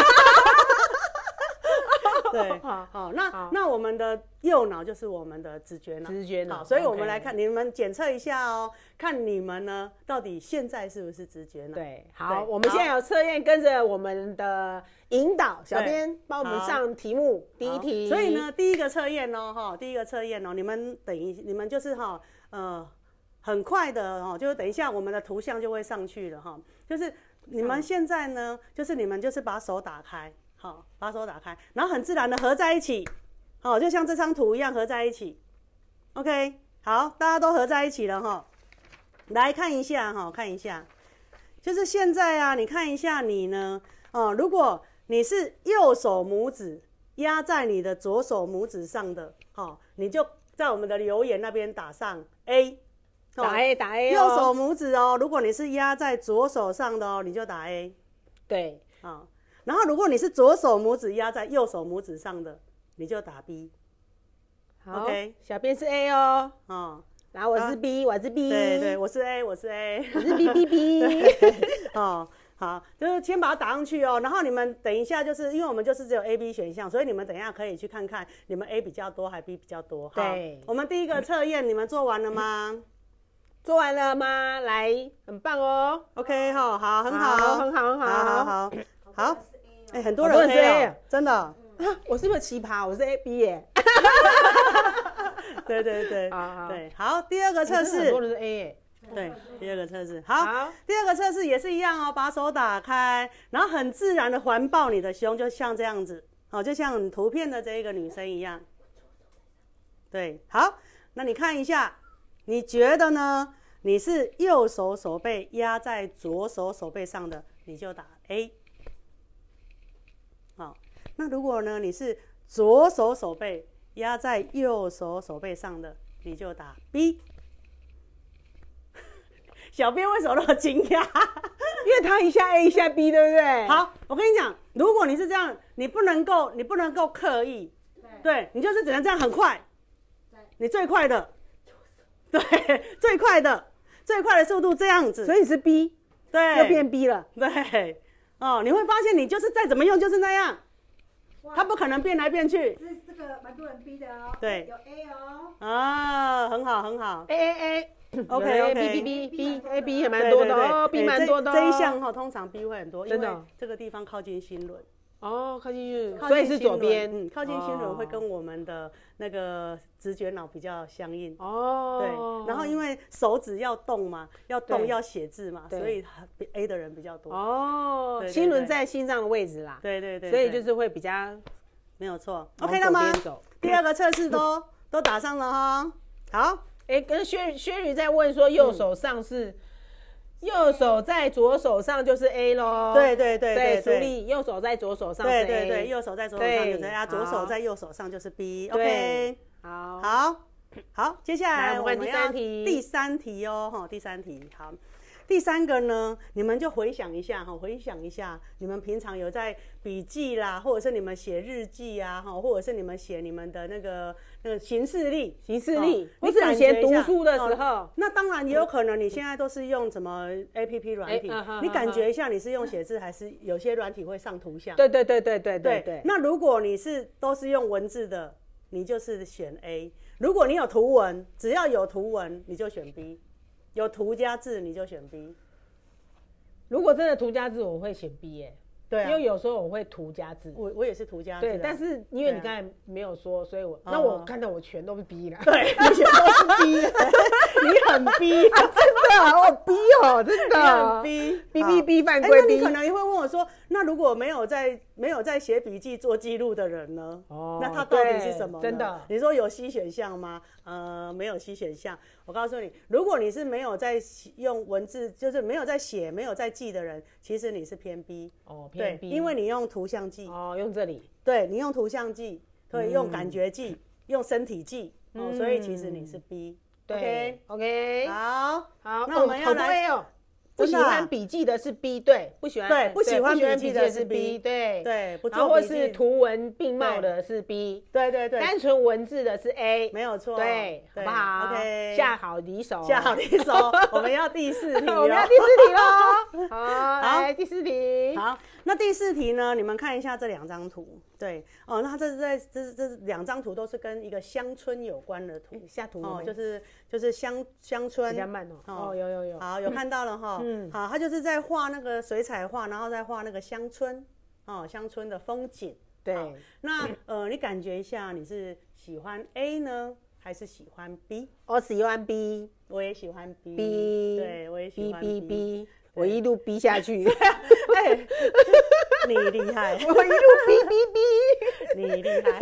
对，好，那我们的右脑就是我们的直觉脑，好，所以我们来看，你们检测一下哦，看你们呢到底现在是不是直觉脑？ 对，好，我们现在有测验，跟着我们的引导，小编帮我们上题目，第一题。 所以呢，第一个测验哦，你们就是很快的就是等一下我们的图像就会上去了就是你们现在呢，就是你们就是把手打开，把手打开，然后很自然的合在一起，就像这张图一样合在一起。OK， 好，大家都合在一起了来看一下看一下，就是现在啊，你看一下你呢，如果你是右手拇指压在你的左手拇指上的，你就在我们的留言那边打上 A。 打 A 右手拇指如果你是压在左手上的你就打 A。 对， 然后如果你是左手拇指压在右手拇指上的，你就打 B。 好 ，OK， 小编是 A 然后我是 B， 我是 B， 对，我是 A， 我是 B， 好，就是先把它打上去然后你们等一下，就是因为我们就是只有 A、B 选项，所以你们等一下可以去看看你们 A 比较多还 B 比较多。 对， 我们第一个测验你们做完了吗？ 做完了吗？来，很棒哦。 OK， 好，很好。很多人是 A， 真的。 我是不是奇葩？我是 A、B 耶。 对，好，第二个测试。 很多人是 A 耶。 对，第二个测试。好，第二个测试也是一样把手打开，然后很自然的环抱你的胸，就像这样子，就像图片的这一个女生一样。对，好，那你看一下。你觉得呢？你是右手手背压在左手手背上的，你就打 A。好，那如果呢你是左手手背压在右手手背上的，你就打 B。小编为什么那么惊讶？ 因为他一下 A 一下 B， 对不对？ 好，我跟你讲，如果你是这样，你不能够刻意，对，你就是只能这样很快，你最快的。对，最快的速度这样子， 所以你是 B， 对， 又变 B 了， 对，你会发现你就是再怎么用就是那样，它不可能变来变去。 这个蛮多人 B 的对， 有 A 很好 ，A，OK，B 也蛮多的，B 蛮多的。 这一项通常 B 会很多，因为这个地方靠近心轮。 靠近心轮，所以是左边。 靠近心轮会跟我们的那个直觉脑比较相应。对，然后因为手指要动嘛，要写字嘛，所以 A 的人比较多。 心轮在心脏的位置啦。 对， 所以就是会比较没有错。OK 了吗？第二个测试都打上了哈。好， 跟薛宇在问说，右手上是。右手在左手上就是 A 咯。 对， 苏丽右手在左手上是 A， 对，右手在左手上就是 A， 左手在右手上就是 B。OK， 好，接下来我们要第三题哦，第三题好， 第3个呢，你们就回想一下你们平常有在笔记啦，或者是你们写日记啊，或者是你们写你们的那个行事历， 你是以前读书的时候， 那当然也有可能你现在都是用什么 APP 软体，你感觉一下你是用写字还是有些软体会上图像？ 对。 那如果你都是用文字的，你就是选 A。如果你有图文，只要有图文你就选 B， 有图加字你就选 B。 如果真的图加字，我会选 B 耶。对、啊，因为有时候我会图加字， 我也是图加字、啊。 对，但是因为你刚才没有说，所以那我看到我全都是 B 了。 对，你全都是 B， 你很 B， 真的，我 B 哦，真的， 你很 B 犯规 B。 那你可能也会问我说，那如果没有在写笔记做记录的人呢？那他到底是什么呢？ 真的， 你说有 C 选项吗？没有 C 选项。我告诉你，如果你是没有在用文字，就是没有在写、没有在记的人，其实你是偏 B。 偏 B， 因为你用图像记。 用这里。 对，你用图像记，对，用感觉记，用身体记，所以其实你是 B。 对 ，OK， 好， 那我们要来。不喜欢笔记的是 B， 对，不喜欢不喜欢笔记的是 B， 对， 不做笔记，或是图文并茂的是 B， 对， 单纯文字的是 A， 没有错， 对，好不好 ？OK， 下好离手， 我们要第4题， 我们要第4题喽。好，来第4题。 好，那第4题呢？你们看一下这2张图，对，那这2张图都是跟一个乡村有关的图， 下图就是乡村， 比较慢哦，有， 好，有看到了哈。好，他就是在画那个水彩画，然后再画那个乡村，乡村的风景。 对， 那你感觉一下，你是喜欢 A 呢，还是喜欢 B？ 我喜欢 B， 我也喜欢 B， 对， 我也喜欢 B， 我一路 B 下去。 你厉害， 我一路 B， 你厉害。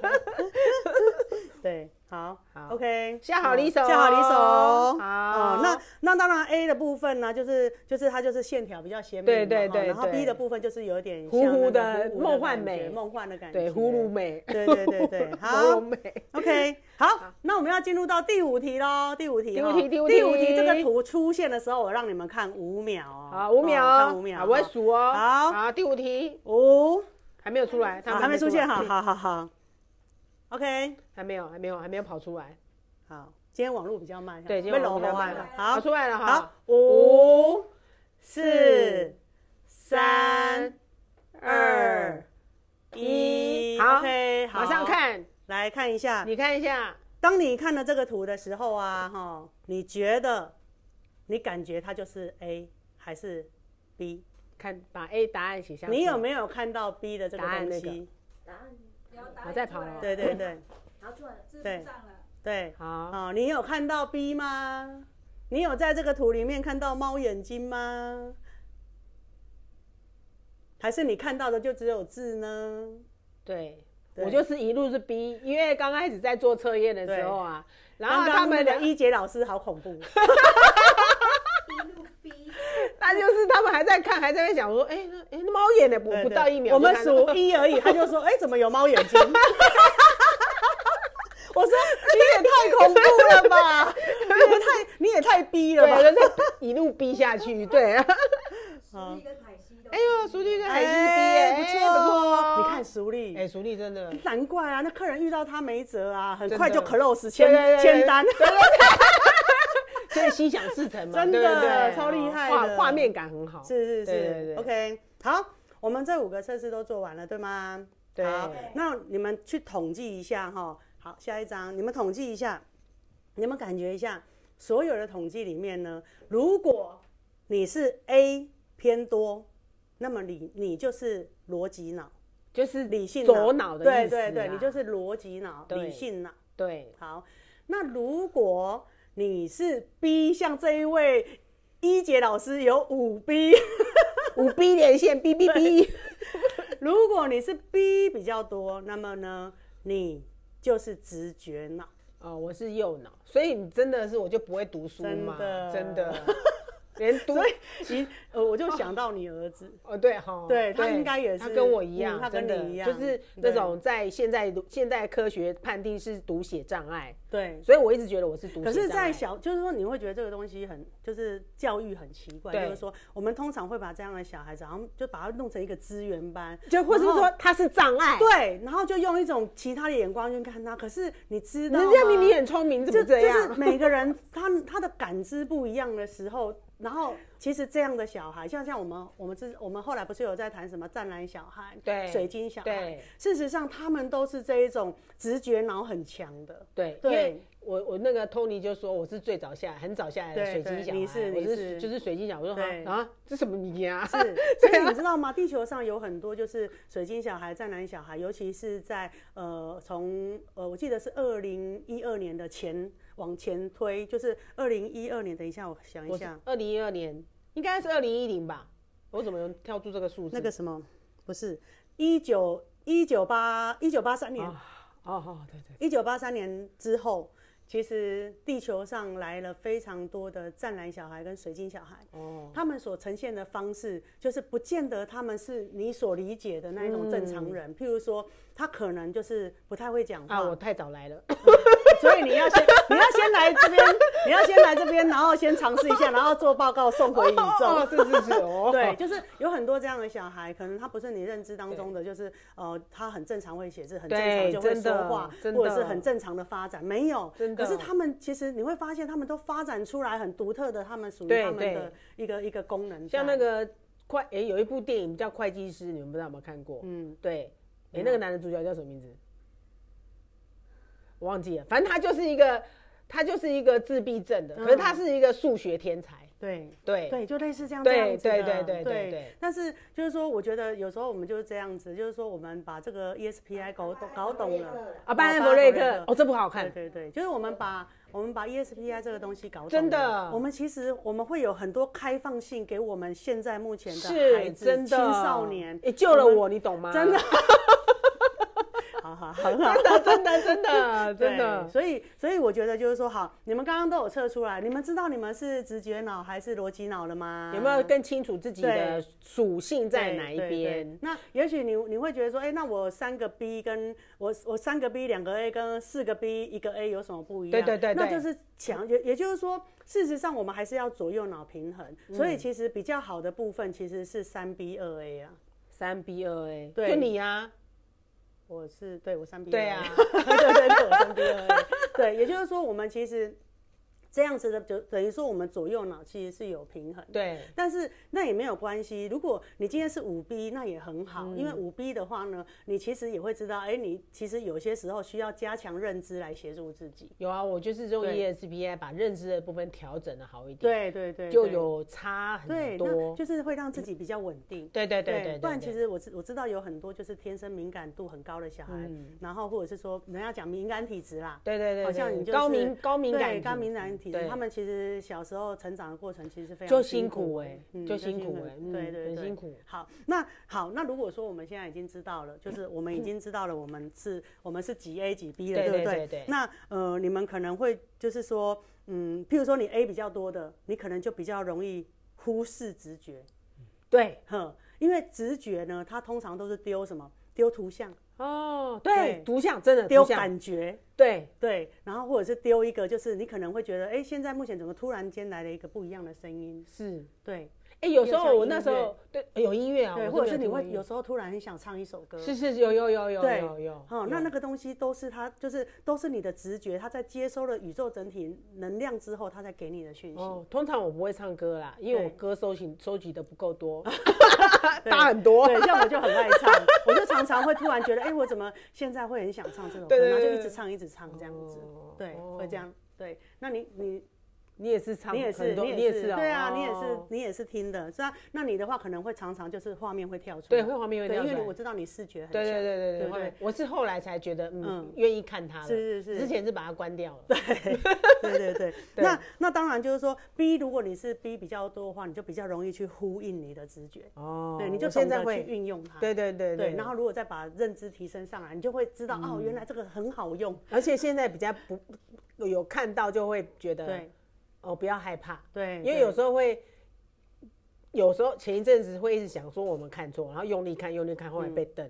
对，好 ，OK， 下好离手， 好，那当然 A 的部分呢，就是它就是线条比较鲜明， 对， 然后 B 的部分就是有点糊糊的梦幻美， 梦幻的感觉， 对，葫芦美， 对，好，OK， 好，那我们要进入到第5题喽，第5题，这个图出现的时候，我让你们看5秒哦， 好，5秒， 看5秒， 我会数哦，好，第5题，5，还没有出来， 还没出现，好。OK， 还没有跑出来。 好，今天网络比较慢， 对，今天网络比较慢。好，出来了哈。 好，5、4、3、2、1。 好 ，OK， 好， 马上看， 来看一下。 你看一下， 当你看了这个图的时候啊，你觉得，你感觉它就是 A 还是 B？ 看，把 A 答案写下去。 你有没有看到 B 的这个东西？ 答案。 我在跑了， 对， 拿出来了，字上了， 对， 好， 你有看到 B 吗？你有在这个图里面看到猫眼睛吗？还是你看到的就只有字呢？ 对，我就是一路是 B， 因为刚开始在做测验的时候啊，然后他们的一姐老师好恐怖。 那就是他们还在看，还在想说，那猫眼呢？不到1秒， 我们数1而已，他就说，怎么有猫眼睛？我说你也太恐怖了吧，你也太逼了吧， 对，一路逼下去，对啊。 淑丽跟凯西的， 哎呦，淑丽跟凯西逼， 不错，你看淑丽， 淑丽真的， 难怪啊，那客人遇到他没辙啊，很快就 close 签单。 所以心想事成嘛， 真的超厉害的， 画面感很好。 是 ，OK， 好，我们这5个测试都做完了，对吗？ 对。 好，那你们去统计一下哈。好，下一张，你们统计一下，你们感觉一下，所有的统计里面呢，如果你是 A 偏多，那么你就是逻辑脑， 就是理性左脑的意思。 对，你就是逻辑脑、理性脑。 对。 好，那如果你是 B， 像这一位一姐老师有5B， 5B 连线 B。 如果你是 B 比较多，那么呢，你就是直觉脑。 我是右脑，所以你真的是我就不会读书嘛，真的。 连所以我就想到你儿子。 对哈， 对他应该也是， 他跟我一样， 他跟你一样， 就是那种在现代科学判定是读写障碍。 对， 所以我一直觉得我是读写障碍。 可是，在就是说你会觉得这个东西就是教育很奇怪，就是说我们通常会把这样的小孩子，然后就把他弄成一个资源班， 就或是说他是障碍， 对，然后就用一种其他的眼光去看他。可是你知道吗？ 人家明明很聪明，怎么这样？ 就是每个人他的感知不一样的时候。然后，其实这样的小孩，像我们后来不是有在谈什么湛蓝小孩、 对， 水晶小孩， 对， 事实上他们都是这一种直觉脑很强的， 对，因为我那个 Tony 就说我是最早很早下来的水晶小孩， 你是就是水晶小孩，我说啊，这什么谜啊？ 是，所以你知道吗？地球上有很多就是水晶小孩、湛蓝小孩，尤其是在从我记得是2012年的往前推，就是2012年。等一下，我想一下 ，2012年应该是2010吧？我怎么能跳出这个数字？ 那个什么，不是1983年。对，1983年之后，其实地球上来了非常多的湛蓝小孩跟水晶小孩。他们所呈现的方式，就是不见得他们是你所理解的那一种正常人。譬如说，他可能就是不太会讲话。 我太早来了。 所以你要先来这边，然后先尝试一下，然后做报告送回宇宙。 是对，就是有很多这样的小孩，可能他不是你认知当中的，就是他很正常会写字，很正常就会说话，或者是很正常的发展，没有。可是他们其实你会发现，他们都发展出来很独特的，他们属于他们的一个功能。 像那个有一部电影叫《会计师》，你们不知道有没有看过？对，那个男的主角叫什么名字？我忘记了，反正他就是一个自闭症的，可是他是一个数学天才。 对，就类似这样子的。对。但是就是说，我觉得有时候我们就是这样子，就是说我们把这个 ESPI 搞懂了啊， 巴恩弗瑞克这不好看。 对，就是我们把 ESPI 这个东西搞懂了， 真的， 我们会有很多开放性给我们现在目前的孩子、青少年， 救了我，你懂吗？ 真的。很好，真的，所以我觉得就是说，好，你们刚刚都有测出来，你们知道你们是直觉脑还是逻辑脑了吗？ 有没有更清楚自己的属性在哪一边？ 那也许你会觉得说，那我3个 B 跟我3个 B 2个 A 跟4个 B 1个 A 有什么不一样？ 对， 那就是也就是说，事实上我们还是要左右脑平衡，所以其实比较好的部分其实是3B 2 A 啊 ，3B 2 A， 对， 就你啊。 我3B 2 A， 对啊， 我3B 2 A， 对，也就是说我们其实这样子的就等于说我们左右脑其实是有平衡的， 对， 但是那也没有关系。如果你今天是5B， 那也很好，因为5B 的话呢，你其实也会知道，你其实有些时候需要加强认知来协助自己。 有啊，我就是用 ESPI 把认知的部分调整的好一点， 对， 就有差很多， 那就是会让自己比较稳定。 对， 不然其实我知道有很多就是天生敏感度很高的小孩，然后或者是说人家讲敏感体质啦， 对， 好像你就是高敏感体质，他们其实小时候成长的过程其实是非常就辛苦就辛苦对， 很辛苦。 好，那如果说我们现在已经知道了，就是我们已经知道了我们是几 A 几 B 了，对不对？ 对。 那你们可能会就是说，譬如说你 A 比较多的，你可能就比较容易忽视直觉， 对， 因为直觉呢，它通常都是丢什么？丢图像。 对，图像真的丢感觉， 对， 然后或者是丢一个，就是你可能会觉得，现在目前怎么突然间来了一个不一样的声音？ 是， 对， 有时候我那时候有音乐啊， 对，或者是你会有时候突然很想唱一首歌， 是有， 那个东西都是它，就是都是你的直觉，它在接收了宇宙整体能量之后，它才给你的讯息。 通常我不会唱歌啦，因为我歌收集的不够多，大很多。 对，像我就很爱唱，我就常常会突然觉得，我怎么现在会很想唱这首歌，然后就一直唱这样子，对，会这样。对，那你也是唱，你也是对啊，你也是听的，是啊。那你的话可能会常常就是画面会跳出来， 对，画面会跳出来， 因为我知道你视觉很强， 对。我是后来才觉得，愿意看它了， 是， 之前是把它关掉了。 对。那当然就是说 B， 如果你是 B 比较多的话，你就比较容易去呼应你的直觉，对，你就懂得去运用它， 对。 然后如果再把认知提升上来，你就会知道原来这个很好用， 而且现在比较有看到就会觉得， 对。 不要害怕， 对， 因为有时候会有时候前一阵子会一直想说我们看错，然后用力看，后来被瞪。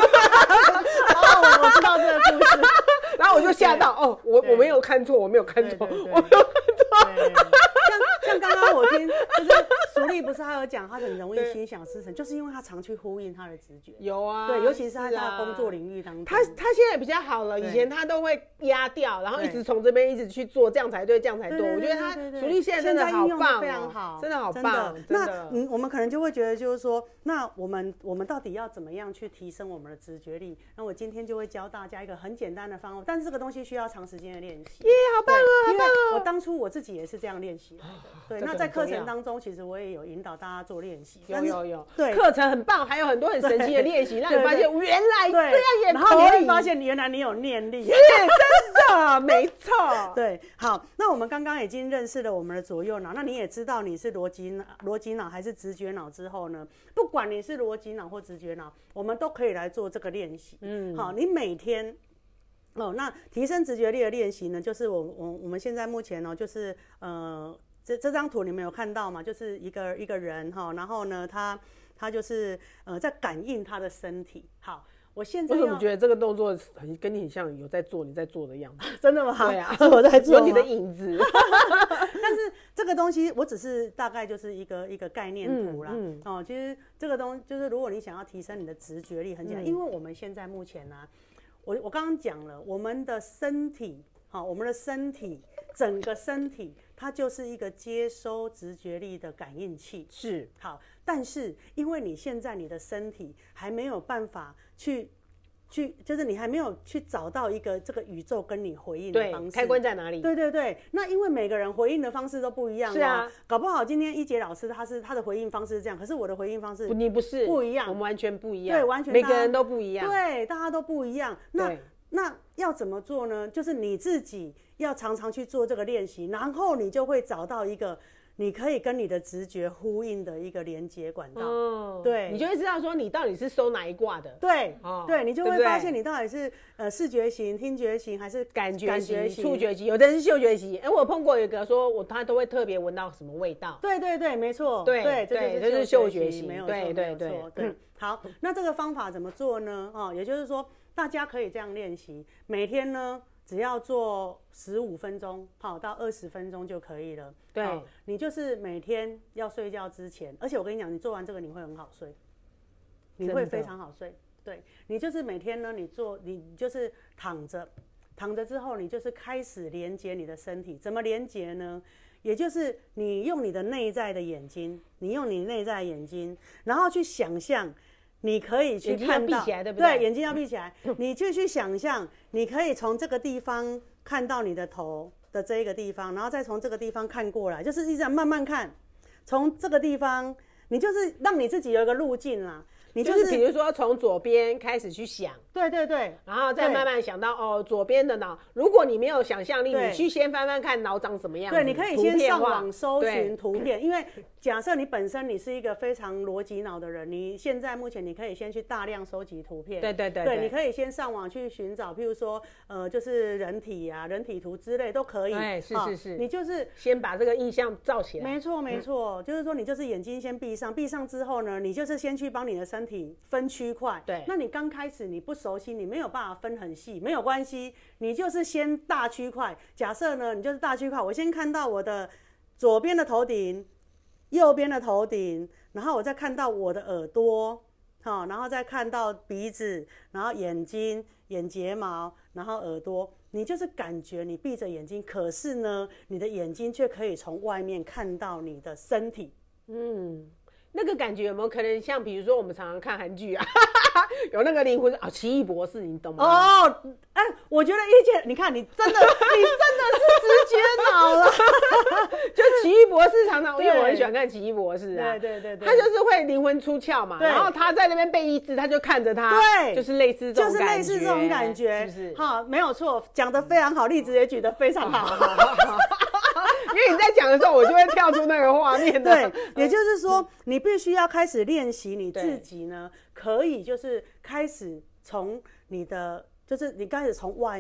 我知道这个故事， 然后我就吓到，哦，我没有看错，我没有看错，我没有看错。 像刚刚我听，就是淑丽不是他有讲，他很容易心想事成，就是因为他常去呼应他的直觉。 有啊， 对，尤其是他在工作领域当中， 他现在比较好了，以前他都会压掉，然后一直从这边一直去做，这样才对，这样才对。我觉得他淑丽现在真的好棒， 非常好， 真的好棒。 那我们可能就会觉得，就是说，那我们到底要怎么样去提升我们的直觉力？那我今天就会教大家一个很简单的方法，但是这个东西需要长时间的练习。 耶，好棒哦，好棒哦！ 我当初我自己也是这样练习来的。对，那在课程当中，其实我也有引导大家做练习。 有， 对， 课程很棒，还有很多很神奇的练习，让你发现原来这样也可以。 然后你会发现，原来你有念力。 是真的，没错。 对，好，那我们刚刚已经认识了我们的左右脑，那你也知道你是逻辑脑还是直觉脑之后呢，不管你是逻辑脑或直觉脑，我们都可以来做这个练习。好，你每天。那提升直觉力的练习呢，就是我们现在目前呢，就是这张图你们有看到吗？就是一个人哈，然后呢，他就是在感应他的身体。好，我现在我怎么觉得这个动作跟你很像，有在做你在做的样子？ 真的吗？ 对啊， 是我在做， 有你的影子。 但是这个东西，我只是大概就是一个概念图啦。其实这个东西就是，如果你想要提升你的直觉力，很简单，因为我们现在目前呢。我刚刚讲了，我们的身体，我们的身体，整个身体，它就是一个接收直觉力的感应器。 是， 好，但是因为你现在你的身体还没有办法去，就是你还没有去找到一个这个宇宙跟你回应的方式， 开关在哪里？ 对，那因为每个人回应的方式都不一样，是啊，搞不好今天一杰老师他的回应方式是这样，可是我的回应方式你不是不一样， 我们完全不一样， 对，完全每个人都不一样， 对，大家都不一样。那要怎么做呢？就是你自己要常常去做这个练习，然后你就会找到一个你可以跟你的直觉呼应的一个连接管道。对， 你就会知道说你到底是收哪一卦的。 对，你就会发现你到底是视觉型、听觉型还是感觉型、触觉型，有的人是嗅觉型。我有碰过有一个说他都会特别闻到什么味道。 对，没错。 对，这是嗅觉型， 没有错。 对。好，那这个方法怎么做呢？也就是说。大家可以这样练习，每天呢只要做15分钟，好到20分钟就可以了。 对， 你就是每天要睡觉之前，而且我跟你讲，你做完这个你会很好睡，你会非常好睡。对，你就是每天呢，你就是躺着之后，你就是开始连接你的身体。怎么连接呢？也就是你用你的内在的眼睛，然后去想象。你可以去看到， 眼睛要闭起来，对不对？ 对，眼睛要闭起来。你就去想象，你可以从这个地方看到你的头的这一个地方，然后再从这个地方看过来，就是一直慢慢看。从这个地方，你就是让你自己有一个路径啦。你就是比如说从左边开始去想， 对， 然后再慢慢想到左边的脑。如果你没有想象力，你去先翻翻看脑长什么样子。 对，你可以先上网搜寻图片，因为假设你本身你是一个非常逻辑脑的人，你现在目前你可以先去大量收集图片。 对， 你可以先上网去寻找，譬如说就是人体啊、人体图之类都可以。 是， 你就是先把这个印象造起来。 没错，就是说你就是眼睛先闭上，闭上之后呢，你就是先去帮你的身体分区块。 对， 那你刚开始你不熟悉，你没有办法分很细，没有关系，你就是先大区块。假设呢，你就是大区块，我先看到我的左边的头顶，右边的头顶，然后我再看到我的耳朵，然后再看到鼻子，然后眼睛、眼睫毛，然后耳朵。你就是感觉你闭着眼睛，可是呢，你的眼睛却可以从外面看到你的身体。 那个感觉有没有可能像比如说我们常常看韩剧啊，有那个灵魂奇异博士，你懂吗？ 我觉得一姐，你看你真的是直觉脑了。 就奇异博士常常，因为我很喜欢看奇异博士啊， 对， 他就是会灵魂出窍嘛，然后他在那边被医治，他就看着他， 对， 就是类似这种感觉， 是不是？ 好，没有错，讲得非常好，例子也举得非常好。 因为你在讲的时候，我就会跳出那个画面的。 对，也就是说，你必须要开始练习你自己呢，可以就是开始从你的，就是你开始从外面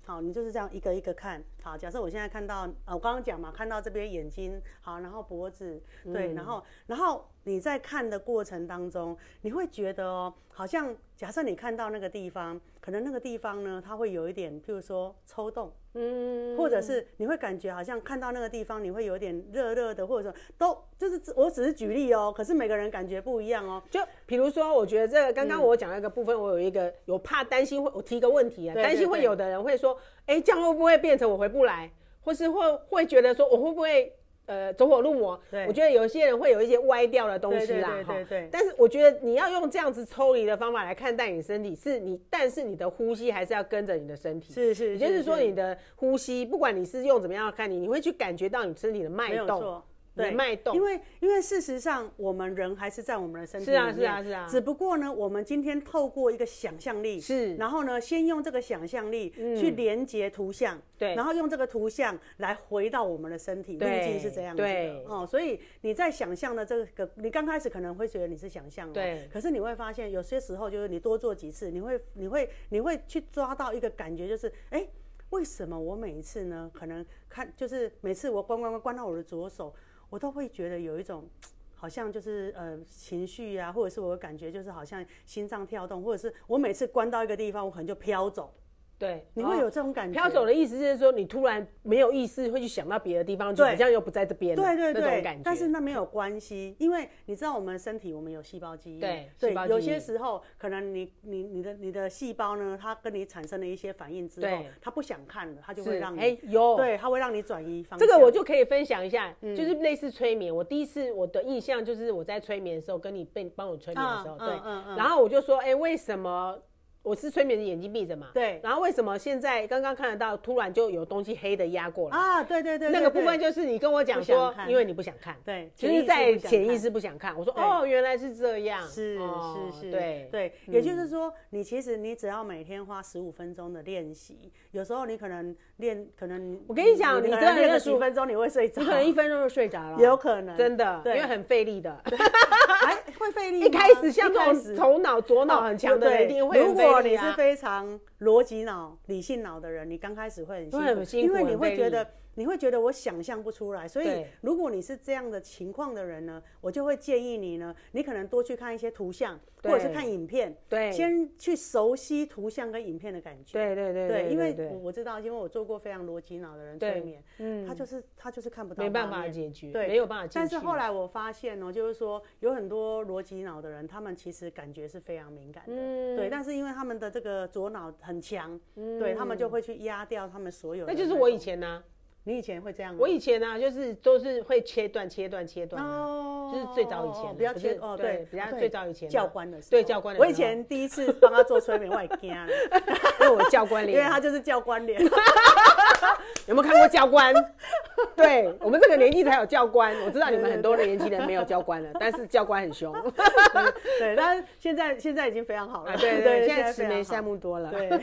好，你就是这样一个一个看。好，假设我现在看到，我刚刚讲嘛，看到这边眼睛，好，然后脖子，对，然后你在看的过程当中，你会觉得哦，好像假设你看到那个地方，可能那个地方呢，它会有一点，譬如说抽动，或者是你会感觉好像看到那个地方，你会有点热热的，或者说就是我只是举例哦，可是每个人感觉不一样哦。 就比如说，我觉得这个刚刚我讲那个部分，我有怕担心会，我提个问题啊，担心会有的人会说，这样会不会变成我回不来，或是会觉得说我会不会走火入魔？我觉得有些人会有一些歪掉的东西啦， 对。 但是我觉得你要用这样子抽离的方法来看待你身体，但是你的呼吸还是要跟着你的身体， 是， 也就是说你的呼吸，不管你是用怎么样看你会去感觉到你身体的脉动。对，脉动， 因为事实上我们人还是在我们的身体里面， 是啊， 只不过呢，我们今天透过一个想象力，然后呢，先用这个想象力去连接图像， 对， 然后用这个图像来回到我们的身体，路径是这样子的哦。所以你在想象的这个，你刚开始可能会觉得你是想象， 对， 可是你会发现有些时候就是你多做几次，你会去抓到一个感觉，就是为什么我每一次呢，可能就是每次我关到我的左手。我都会觉得有一种好像就是情绪啊，或者是我的感觉就是好像心脏跳动，或者是我每次关到一个地方，我可能就飘走。 对， 你会有这种感觉。 飘走的意思就是说，你突然没有意识，会去想到别的地方，就好像又不在这边了。 对， 那种感觉。 但是那没有关系，因为你知道我们身体我们有细胞记忆。 对， 有些时候可能你的细胞呢，它跟你产生了一些反应之后，它不想看了，它就会让你对，它会让你转移方向。 这个我就可以分享一下，就是类似催眠。我第一次我的印象就是我在催眠的时候，跟你帮我催眠的时候，对，然后我就说，为什么？我是催眠的眼睛闭着嘛， 对。 然后为什么现在刚刚看得到，突然就有东西黑的压过来啊？对， 那个部分就是你跟我讲说，因为你不想看， 对， 就是在潜意识不想看。我说原来是这样， 是， 对。 也就是说，其实你只要每天花15分钟的练习，有时候你可能我跟你讲，你真的练个几分钟你会睡着， 你可能1分钟就睡着了， 有可能， 真的，因为很费力的， 还会费力。 一开始像这种左脑很强的人一定会很费力。 如果你是非常逻辑脑、理性脑的人，你刚开始会很辛苦，因为你会觉得我想象不出来。所以如果你是这样的情况的人呢，我就会建议你呢，你可能多去看一些图像，或者是看影片，对，先去熟悉图像跟影片的感觉。对，因为我知道，因为我做过非常逻辑脑的人催眠，他就是看不到， 没办法解决， 对， 没有办法解决。 但是后来我发现哦，就是说有很多逻辑脑的人，他们其实感觉是非常敏感的，对，但是因为他们的这个左脑很强，对他们就会去压掉他们所有的。 那就是我以前呢。 你以前会这样吗？ 我以前呢，就是都是会切断，就是最早以前， 不要切对，比较最早以前教官的时候， 对教官的时候， 我以前第一次帮他做催眠，我也惊了， 因为我教官脸， 因为他就是教官脸。 有没有看过教官？对我们这个年纪才有教官，我知道你们很多的年轻人没有教官了，但是教官很凶。 对，但是现在已经非常好了， 对，现在慈眉善目多了。 对。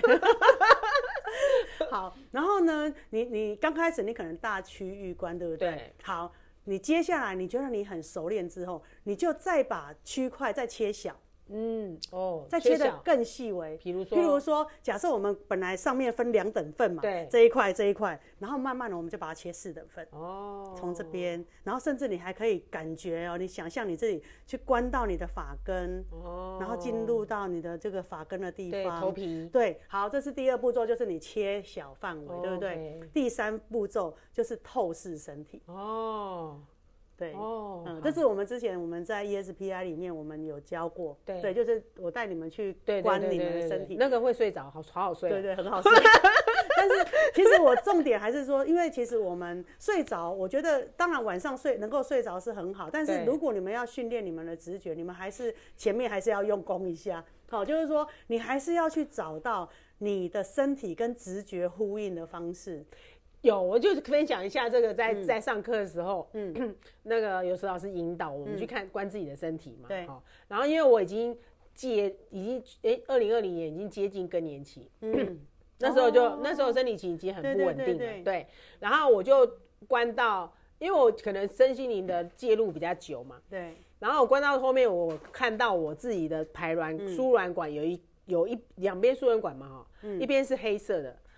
好，然后呢，你刚开始你可能大区域观，对不对？对。好，你接下来你觉得你很熟练之后，你就再把区块再切小。再切得更细微，譬如说，假设我们本来上面分2等份嘛，对，这一块，然后慢慢的我们就把它切4等份，从这边，然后甚至你还可以感觉你想象你自己去关到你的发根，然后进入到你的这个发根的地方， 头皮， 对，好，这是第2步骤，就是你切小范围，对不对？第3步骤就是透视身体，对，这是我们之前我们在 ESPI 里面我们有教过，对，就是我带你们去观你们的身体， 那个会睡着，好睡， 对，很好睡。但是其实我重点还是说，因为其实我们睡着，我觉得当然晚上能够睡着是很好，但是如果你们要训练你们的直觉，你们还是前面还是要用功一下，好，就是说你还是要去找到你的身体跟直觉呼应的方式。 我就分享一下这个在上课的时候，那个有时候老师引导我们去观自己的身体嘛，对，然后因为我已经2020年已经接近更年期，那时候生理期已经很不稳定了，对，然后我就关到，因为我可能身心灵的介入比较久嘛，对，然后我关到后面，我看到我自己的排卵输卵管有2边输卵管嘛，一边是黑色的。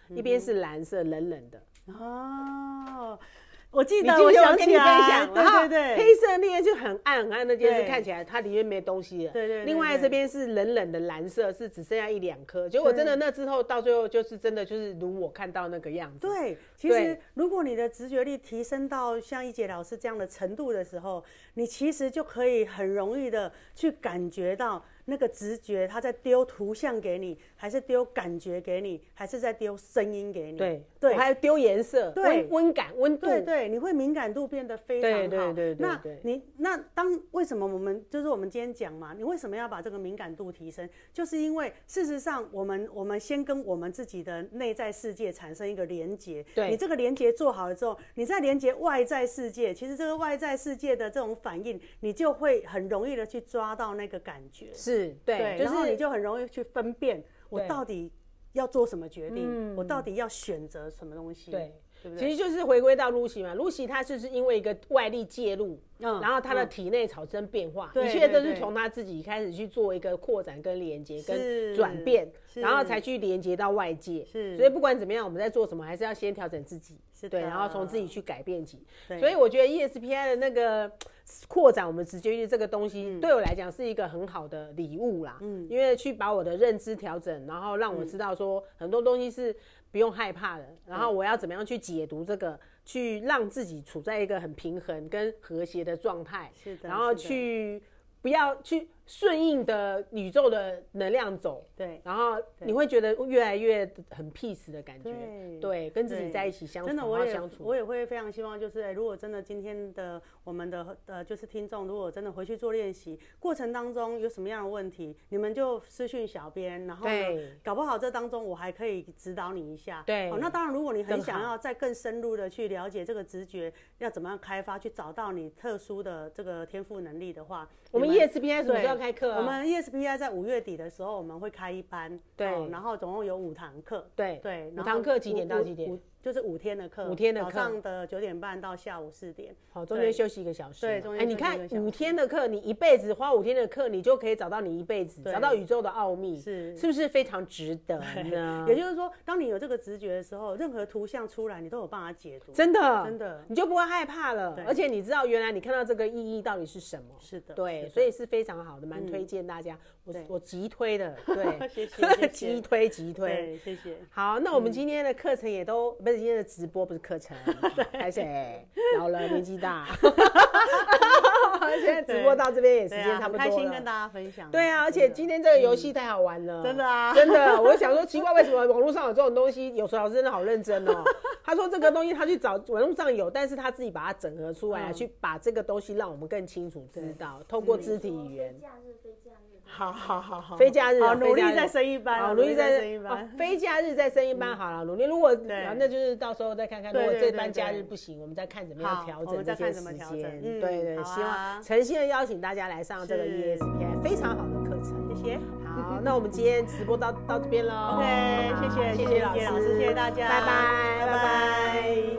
一边是蓝色冷冷的。 哦，我记得， 我想跟你分享，然后对， 黑色那边就很暗那件是看起来它里面没东西了。 对。 另外这边是冷冷的蓝色，是只剩下1、2颗。结果真的那之后到最后就是真的就是如我看到那个样子。 对，其实如果你的直觉力提升到像一姐老师这样的程度的时候，你其实就可以很容易的去感觉到那个直觉，它在丢图像给你，还是丢感觉给你，还是在丢声音给你？ 对，还有丢颜色， 对， 温感、温度， 对，你会敏感度变得非常好。 对。 那为什么我们今天讲嘛？你为什么要把这个敏感度提升？就是因为事实上，我们先跟我们自己的内在世界产生一个连结。 对， 你这个连结做好了之后，你再连接外在世界，其实这个外在世界的这种反应，你就会很容易的去抓到那个感觉。 对， 然后你就很容易去分辨我到底要做什么决定，我到底要选择什么东西。对不对？ 其实就是回归到 Lucy 嘛，Lucy 她就是因为一个外力介入，然后她的体内产生变化，一切都是从她自己开始去做一个扩展跟连接跟转变，然后才去连接到外界。所以不管怎么样，我们在做什么，还是要先调整自己，对，然后从自己去改变起。所以我觉得 ESPI 的那个扩展我们直觉力这个东西，对我来讲是一个很好的礼物啦。因为去把我的认知调整，然后让我知道说很多东西是不用害怕的，然后我要怎么样去解读这个，去让自己处在一个很平衡跟和谐的状态，然后去不要去顺应的宇宙的能量走，对，然后你会觉得越来越很 peace 的感觉，对，跟自己在一起相处， 真的我也会非常希望，就是如果真的今天的我们的就是听众，如果真的回去做练习过程当中有什么样的问题，你们就私讯小编，然后呢，搞不好这当中我还可以指导你一下，对，那当然如果你很想要再更深入的去了解这个直觉要怎么样开发，去找到你特殊的这个天赋能力的话， 我们 ESPI 什么时候开课啊？ 我们 ESPI 在5月底的时候我们会开一班，对，然后总共有5堂课，对 ，5堂课几点到几点？ 就是5天的课，早上的9点半到下午4点， 好，中间休息1个小时。 对，中间你看5天的课，你一辈子花5天的课，你就可以找到你一辈子，找到宇宙的奥秘，是不是非常值得呢？ 也就是说，当你有这个直觉的时候，任何图像出来，你都有办法解读， 真的，你就不会害怕了。而且你知道，原来你看到这个意义到底是什么？是的，对，所以是非常好的，蛮推荐大家。我急推的，对， 谢谢， 急推， 对，谢谢。 好，那我们今天的课程也都不是今天的直播，不是课程，还是老了年纪大，现在直播到这边也时间差不多了， 开心跟大家分享。 对啊，而且今天这个游戏太好玩了， 真的啊， 真的。我想说奇怪，为什么网络上有这种东西？有时候老师真的好认真哦。他说这个东西他去找网络上有，但是他自己把它整合出来，去把这个东西让我们更清楚知道，透过肢体语言。 好， 非假日， 好，努力再升一班， 努力再升一班，非假日再升一班，好了，努力。如果那就是到时候再看看，如果这班假日不行，我们再看怎么样调整这些时间。对，希望诚心的邀请大家来上这个 ESPI 非常好的课程， 谢谢。 好，那我们今天直播到这边喽。 OK，谢谢老师，谢谢大家， 拜拜。